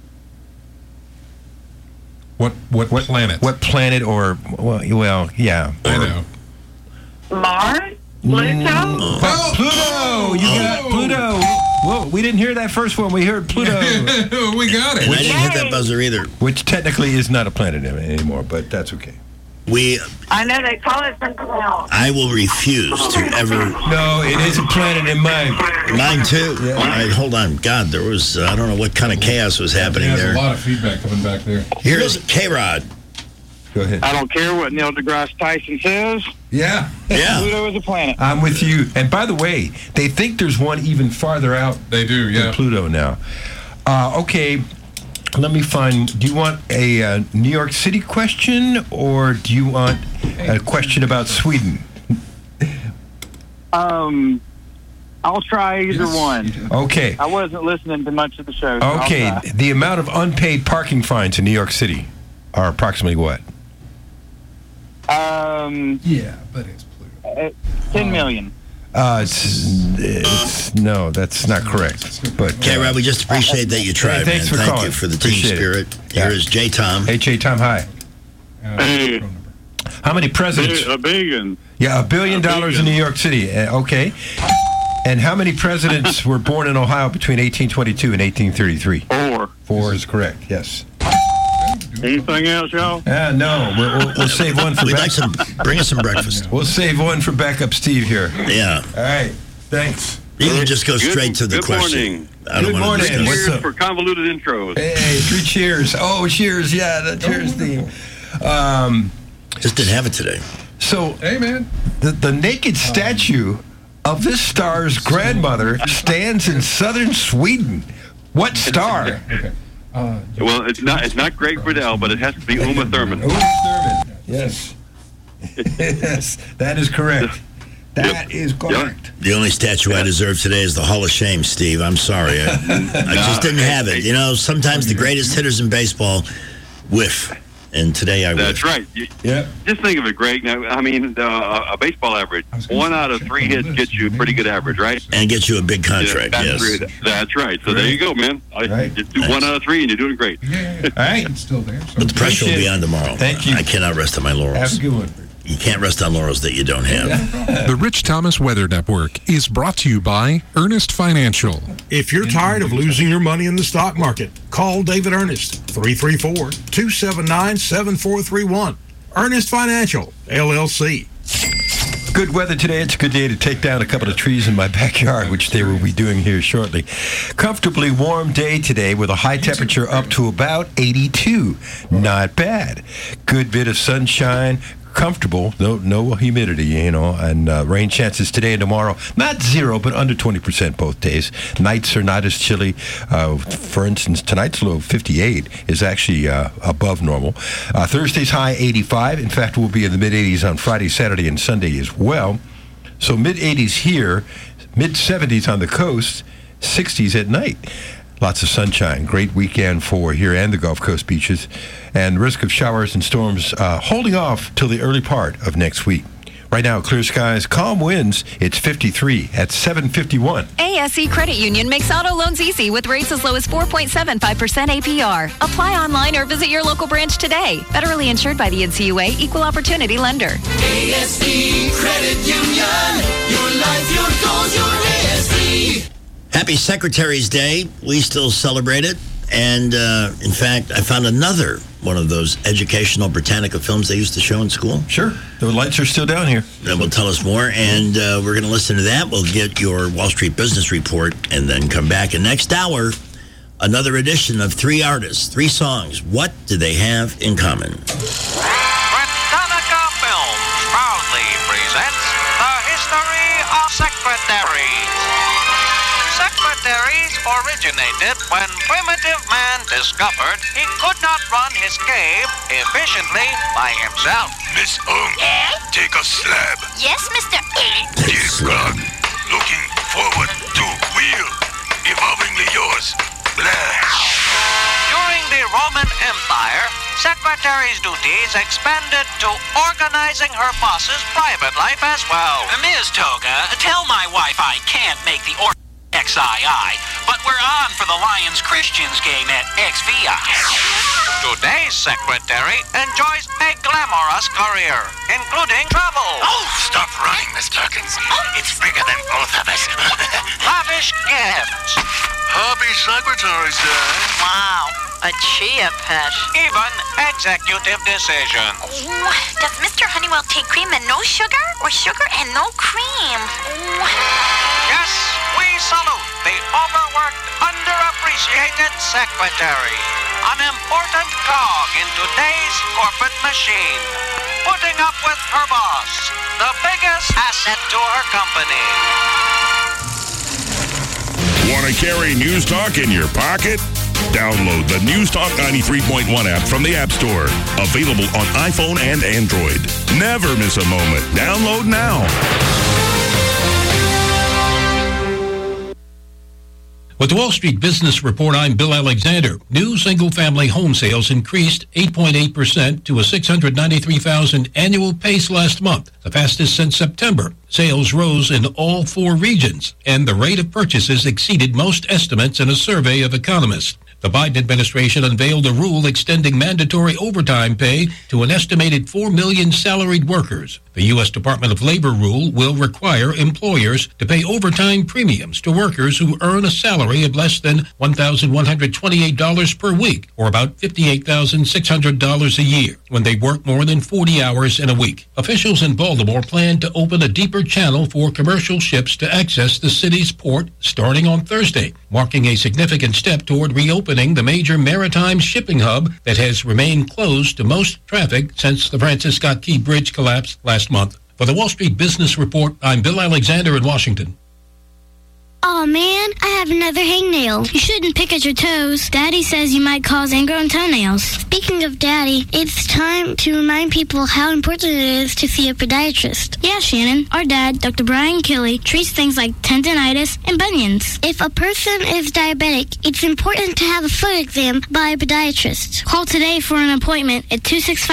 Speaker 16: What planet?
Speaker 3: What planet or, well, yeah.
Speaker 16: I know.
Speaker 9: Mars? Pluto?
Speaker 3: Pluto! You got Pluto. Whoa, we didn't hear that first one. We heard Pluto.
Speaker 16: We got it.
Speaker 2: And I didn't hit that buzzer either.
Speaker 3: Which technically is not a planet anymore, but that's okay.
Speaker 9: I know they call it something else.
Speaker 2: I will refuse to ever.
Speaker 3: No, it is a planet in mine.
Speaker 2: Mine too. Yeah. All right, hold on. God, there was I don't know what kind of chaos was happening there.
Speaker 16: There's a lot of feedback coming back there.
Speaker 2: Here's K-Rod.
Speaker 3: Go ahead.
Speaker 10: I don't care what Neil deGrasse Tyson says.
Speaker 3: Yeah.
Speaker 10: Pluto is a planet.
Speaker 3: I'm with you. And by the way, they think there's one even farther out.
Speaker 16: They do, yeah.
Speaker 3: Than Pluto now. Okay. Let me find. Do you want a New York City question, or do you want a question about Sweden?
Speaker 10: I'll try either one.
Speaker 3: Okay.
Speaker 10: I wasn't listening to much of the show. So
Speaker 3: Okay. The amount of unpaid parking fines in New York City are approximately what?
Speaker 16: Yeah, but it's Pluto.
Speaker 10: 10 million.
Speaker 3: No, that's not correct. But
Speaker 2: Okay, Rob, we just appreciate that you tried,
Speaker 3: thanks
Speaker 2: man.
Speaker 3: for
Speaker 2: Thank
Speaker 3: calling.
Speaker 2: you for the team
Speaker 3: Appreciate
Speaker 2: spirit.
Speaker 3: it.
Speaker 2: Here is J. Tom.
Speaker 3: Hey, J. Tom, hi.
Speaker 10: Hey.
Speaker 3: How many presidents?
Speaker 10: $1 billion.
Speaker 3: Yeah, $1 billion in New York City. Okay. And how many presidents were born in Ohio between 1822 and 1833?
Speaker 10: 4.
Speaker 3: 4 is correct, yes.
Speaker 10: Anything else, y'all?
Speaker 3: No, we'll save one for
Speaker 2: We'd
Speaker 3: back.
Speaker 2: like bring us some breakfast.
Speaker 3: We'll save one for backup Steve here.
Speaker 2: Yeah.
Speaker 3: All right. Thanks.
Speaker 2: You can just go straight to the question.
Speaker 10: Morning.
Speaker 3: Good morning.
Speaker 10: Cheers for convoluted intros.
Speaker 3: Hey, 3 cheers. Oh, cheers. Yeah, the cheers theme.
Speaker 2: Just didn't have it today.
Speaker 3: So,
Speaker 16: hey, man.
Speaker 3: The naked statue of this star's grandmother stands in southern Sweden. What star?
Speaker 16: Okay.
Speaker 10: Well, it's not Greg Bradell, but it has to be Uma Thurman.
Speaker 3: Uma Thurman. Yes. Yes, that is correct. That is correct.
Speaker 2: The only statue I deserve today is the Hall of Shame, Steve. I'm sorry. I just didn't have it. You know, sometimes the greatest hitters in baseball whiff. and today I
Speaker 10: That's right.
Speaker 3: Yeah.
Speaker 10: Just think of it, Greg. Now, I mean, a baseball average, 1 out of 3 hits gets you a pretty good average, right?
Speaker 2: And gets you a big contract,
Speaker 10: That's right. So there you go, man. Just do 1 out of 3, and you're doing great.
Speaker 3: All right.
Speaker 16: It's still there. So
Speaker 2: But the pressure will be on tomorrow.
Speaker 3: Thank you.
Speaker 2: I cannot rest on my laurels.
Speaker 3: Have a good one.
Speaker 2: You can't rest on laurels that you don't have.
Speaker 1: The Rich Thomas Weather Network is brought to you by Ernest Financial.
Speaker 18: If you're tired of losing your money in the stock market, call David Ernest, 334-279-7431. Ernest Financial, LLC.
Speaker 3: Good weather today. It's a good day to take down a couple of trees in my backyard, which they will be doing here shortly. Comfortably warm day today with a high temperature up to about 82. Not bad. Good bit of sunshine. Comfortable, no humidity, and rain chances today and tomorrow. Not 0, but under 20% both days. Nights are not as chilly. For instance, tonight's low of 58 is actually above normal. Thursday's high 85. In fact, we'll be in the mid-80s on Friday, Saturday, and Sunday as well. So mid-80s here, mid-70s on the coast, 60s at night. Lots of sunshine. Great weekend for here and the Gulf Coast beaches. And risk of showers and storms holding off till the early part of next week. Right now, clear skies, calm winds. It's 53 at 7:51.
Speaker 14: ASE Credit Union makes auto loans easy with rates as low as 4.75% APR. Apply online or visit your local branch today. Federally insured by the NCUA, Equal Opportunity Lender.
Speaker 7: ASE Credit Union. Your life, your goals, your ASE.
Speaker 2: Happy Secretary's Day. We still celebrate it. And, in fact, I found another one of those educational Britannica films they used to show in school.
Speaker 3: Sure. The lights are still down here.
Speaker 2: That will tell us more. And we're going to listen to that. We'll get your Wall Street Business Report and then come back. And next hour, another edition of 3 artists, 3 songs. What do they have in common?
Speaker 15: Britannica Films proudly presents The History of Secretaries. Secretaries originated when primitive man discovered he could not run his cave efficiently by himself.
Speaker 17: Miss take a slab.
Speaker 19: Yes, Mr.
Speaker 17: Dear God, looking forward to wheel, evolvingly yours. Blah.
Speaker 15: During the Roman Empire, secretary's duties expanded to organizing her boss's private life as well.
Speaker 20: Ms. Toga, tell my wife I can't make the XII, but we're on for the Lions Christians game at XVI.
Speaker 15: Today's secretary enjoys a glamorous career, including travel.
Speaker 17: Oh, stop running, Miss Perkins. It's bigger than both of us.
Speaker 15: Lavish gifts.
Speaker 17: Happy Secretary's Day.
Speaker 19: Wow, a chia pet.
Speaker 15: Even executive decisions.
Speaker 19: Ooh, does Mr. Honeywell take cream and no sugar, or sugar and no cream? Ooh.
Speaker 15: Yes, we salute the overworked, underappreciated secretary. An important cog in today's corporate machine. Putting up with her boss, the biggest asset to her company.
Speaker 12: Want to carry News Talk in your pocket? Download the News Talk 93.1 app from the App Store. Available on iPhone and Android. Never miss a moment. Download now.
Speaker 26: With the Wall Street Business Report, I'm Bill Alexander. New single-family home sales increased 8.8% to a 693,000 annual pace last month, the fastest since September. Sales rose in all 4 regions, and the rate of purchases exceeded most estimates in a survey of economists. The Biden administration unveiled a rule extending mandatory overtime pay to an estimated 4 million salaried workers. The U.S. Department of Labor rule will require employers to pay overtime premiums to workers who earn a salary of less than $1,128 per week, or about $58,600 a year, when they work more than 40 hours in a week. Officials in Baltimore plan to open a deeper channel for commercial ships to access the city's port starting on Thursday, marking a significant step toward reopening the major maritime shipping hub that has remained closed to most traffic since the Francis Scott Key Bridge collapsed last month. For the Wall Street Business Report, I'm Bill Alexander in Washington.
Speaker 27: Aw, man, I have another hangnail. You shouldn't pick at your toes. Daddy says you might cause ingrown toenails. Speaking of Daddy, it's time to remind people how important it is to see a podiatrist. Yeah, Shannon, our dad, Dr. Brian Kelly, treats things like tendinitis and bunions. If a person is diabetic, it's important to have a foot exam by a podiatrist. Call today for an appointment at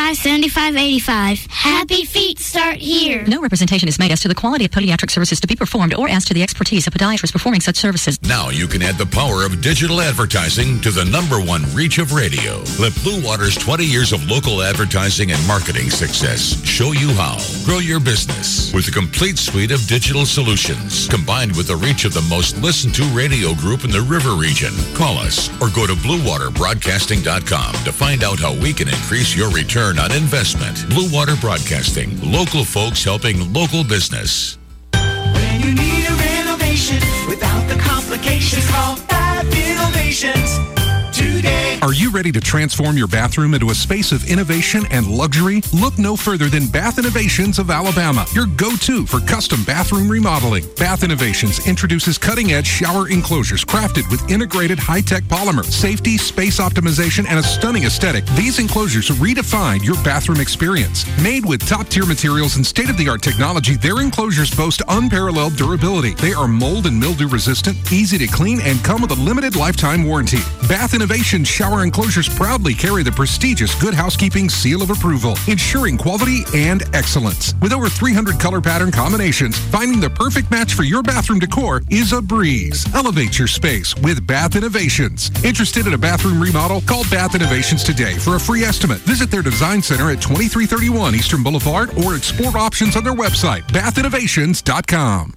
Speaker 27: 265-7585. Happy feet start here.
Speaker 8: No representation is made as to the quality of podiatric services to be performed or as to the expertise of podiatrists performing such services.
Speaker 13: Now you can add the power of digital advertising to the #1 reach of radio. Let Blue Water's 20 years of local advertising and marketing success show you how. Grow your business with a complete suite of digital solutions, combined with the reach of the most listened to radio group in the River region. Call us or go to BlueWaterBroadcasting.com to find out how we can increase your return on investment. Blue Water Broadcasting, local folks helping local business.
Speaker 7: When you need a renovation without the complications, call Fab Innovations today.
Speaker 1: Are you ready to transform your bathroom into a space of innovation and luxury? Look no further than Bath Innovations of Alabama, your go-to for custom bathroom remodeling. Bath Innovations introduces cutting-edge shower enclosures crafted with integrated high-tech polymer, safety, space optimization, and a stunning aesthetic. These enclosures redefine your bathroom experience. Made with top-tier materials and state-of-the-art technology, their enclosures boast unparalleled durability. They are mold and mildew resistant, easy to clean, and come with a limited lifetime warranty. Bath Innovations shower enclosures proudly carry the prestigious Good Housekeeping Seal of Approval, ensuring quality and excellence. With over 300 color pattern combinations, finding the perfect match for your bathroom decor is a breeze. Elevate your space with Bath Innovations. Interested in a bathroom remodel? Call Bath Innovations today for a free estimate. Visit their design center at 2331 Eastern Boulevard or explore options on their website, bathinnovations.com.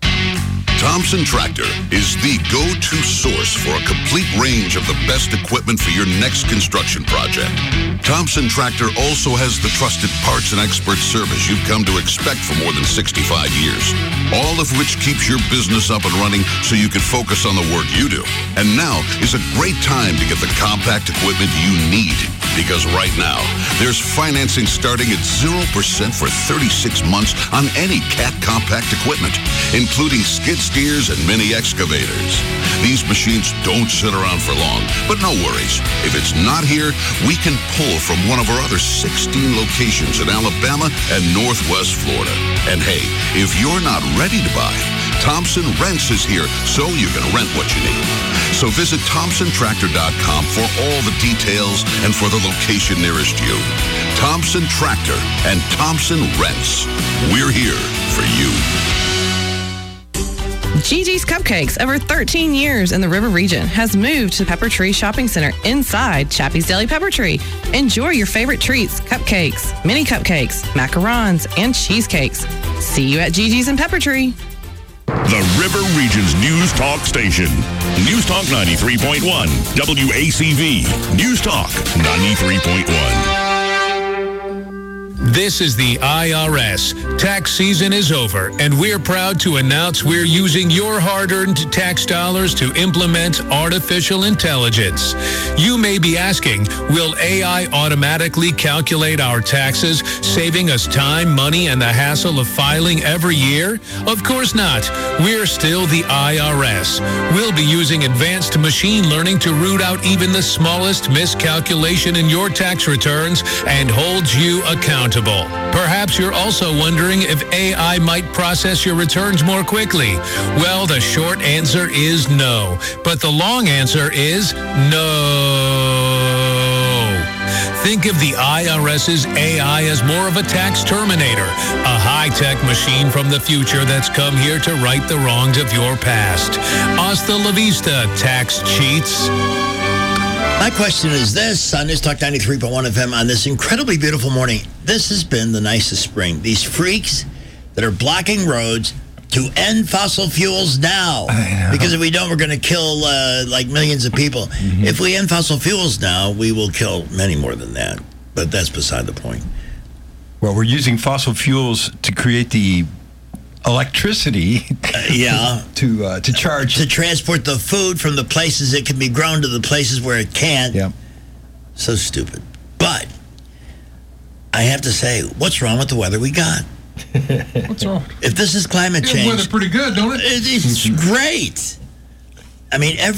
Speaker 21: Thompson Tractor is the go-to source for a complete range of the best equipment for your next construction project. Thompson Tractor also has the trusted parts and expert service you've come to expect for more than 65 years, all of which keeps your business up and running so you can focus on the work you do. And now is a great time to get the compact equipment you need, because right now, there's financing starting at 0% for 36 months on any Cat compact equipment, including skid steers and mini excavators. These machines don't sit around for long, but no worries. If it's not here, we can pull from one of our other 16 locations in Alabama and Northwest Florida. And hey, if you're not ready to buy, Thompson Rents is here, so you can rent what you need. So visit ThompsonTractor.com for all the details and for the location nearest you. Thompson Tractor and Thompson Rents. We're here for you.
Speaker 22: Gigi's Cupcakes, over 13 years in the River region, has moved to Pepper Tree Shopping Center inside Chappie's Deli Pepper Tree. Enjoy your favorite treats, cupcakes, mini cupcakes, macarons, and cheesecakes. See you at Gigi's and Pepper Tree.
Speaker 12: The River Region's News Talk station. News Talk 93.1. WACV. News Talk 93.1.
Speaker 23: This is the IRS. Tax season is over, and we're proud to announce we're using your hard-earned tax dollars to implement artificial intelligence. You may be asking, will AI automatically calculate our taxes, saving us time, money, and the hassle of filing every year? Of course not. We're still the IRS. We'll be using advanced machine learning to root out even the smallest miscalculation in your tax returns and hold you accountable. Perhaps you're also wondering if AI might process your returns more quickly. Well, the short answer is no. But the long answer is no. Think of the IRS's AI as more of a tax terminator, a high-tech machine from the future that's come here to right the wrongs of your past. Hasta la vista, tax cheats.
Speaker 2: My question is this on News Talk 93.1 FM on this incredibly beautiful morning. This has been the nicest spring. These freaks that are blocking roads to end fossil fuels now. Because if we don't, we're going to kill like millions of people. Mm-hmm. If we end fossil fuels now, we will kill many more than that. But that's beside the point.
Speaker 3: Well, we're using fossil fuels to create the electricity to charge,
Speaker 2: to transport the food from the places it can be grown to the places where it can't.
Speaker 3: Yeah.
Speaker 2: So stupid. But I have to say, what's wrong with the weather we got?
Speaker 16: What's wrong?
Speaker 2: If this is climate change,
Speaker 16: weather pretty good, don't it?
Speaker 2: It's great. I mean,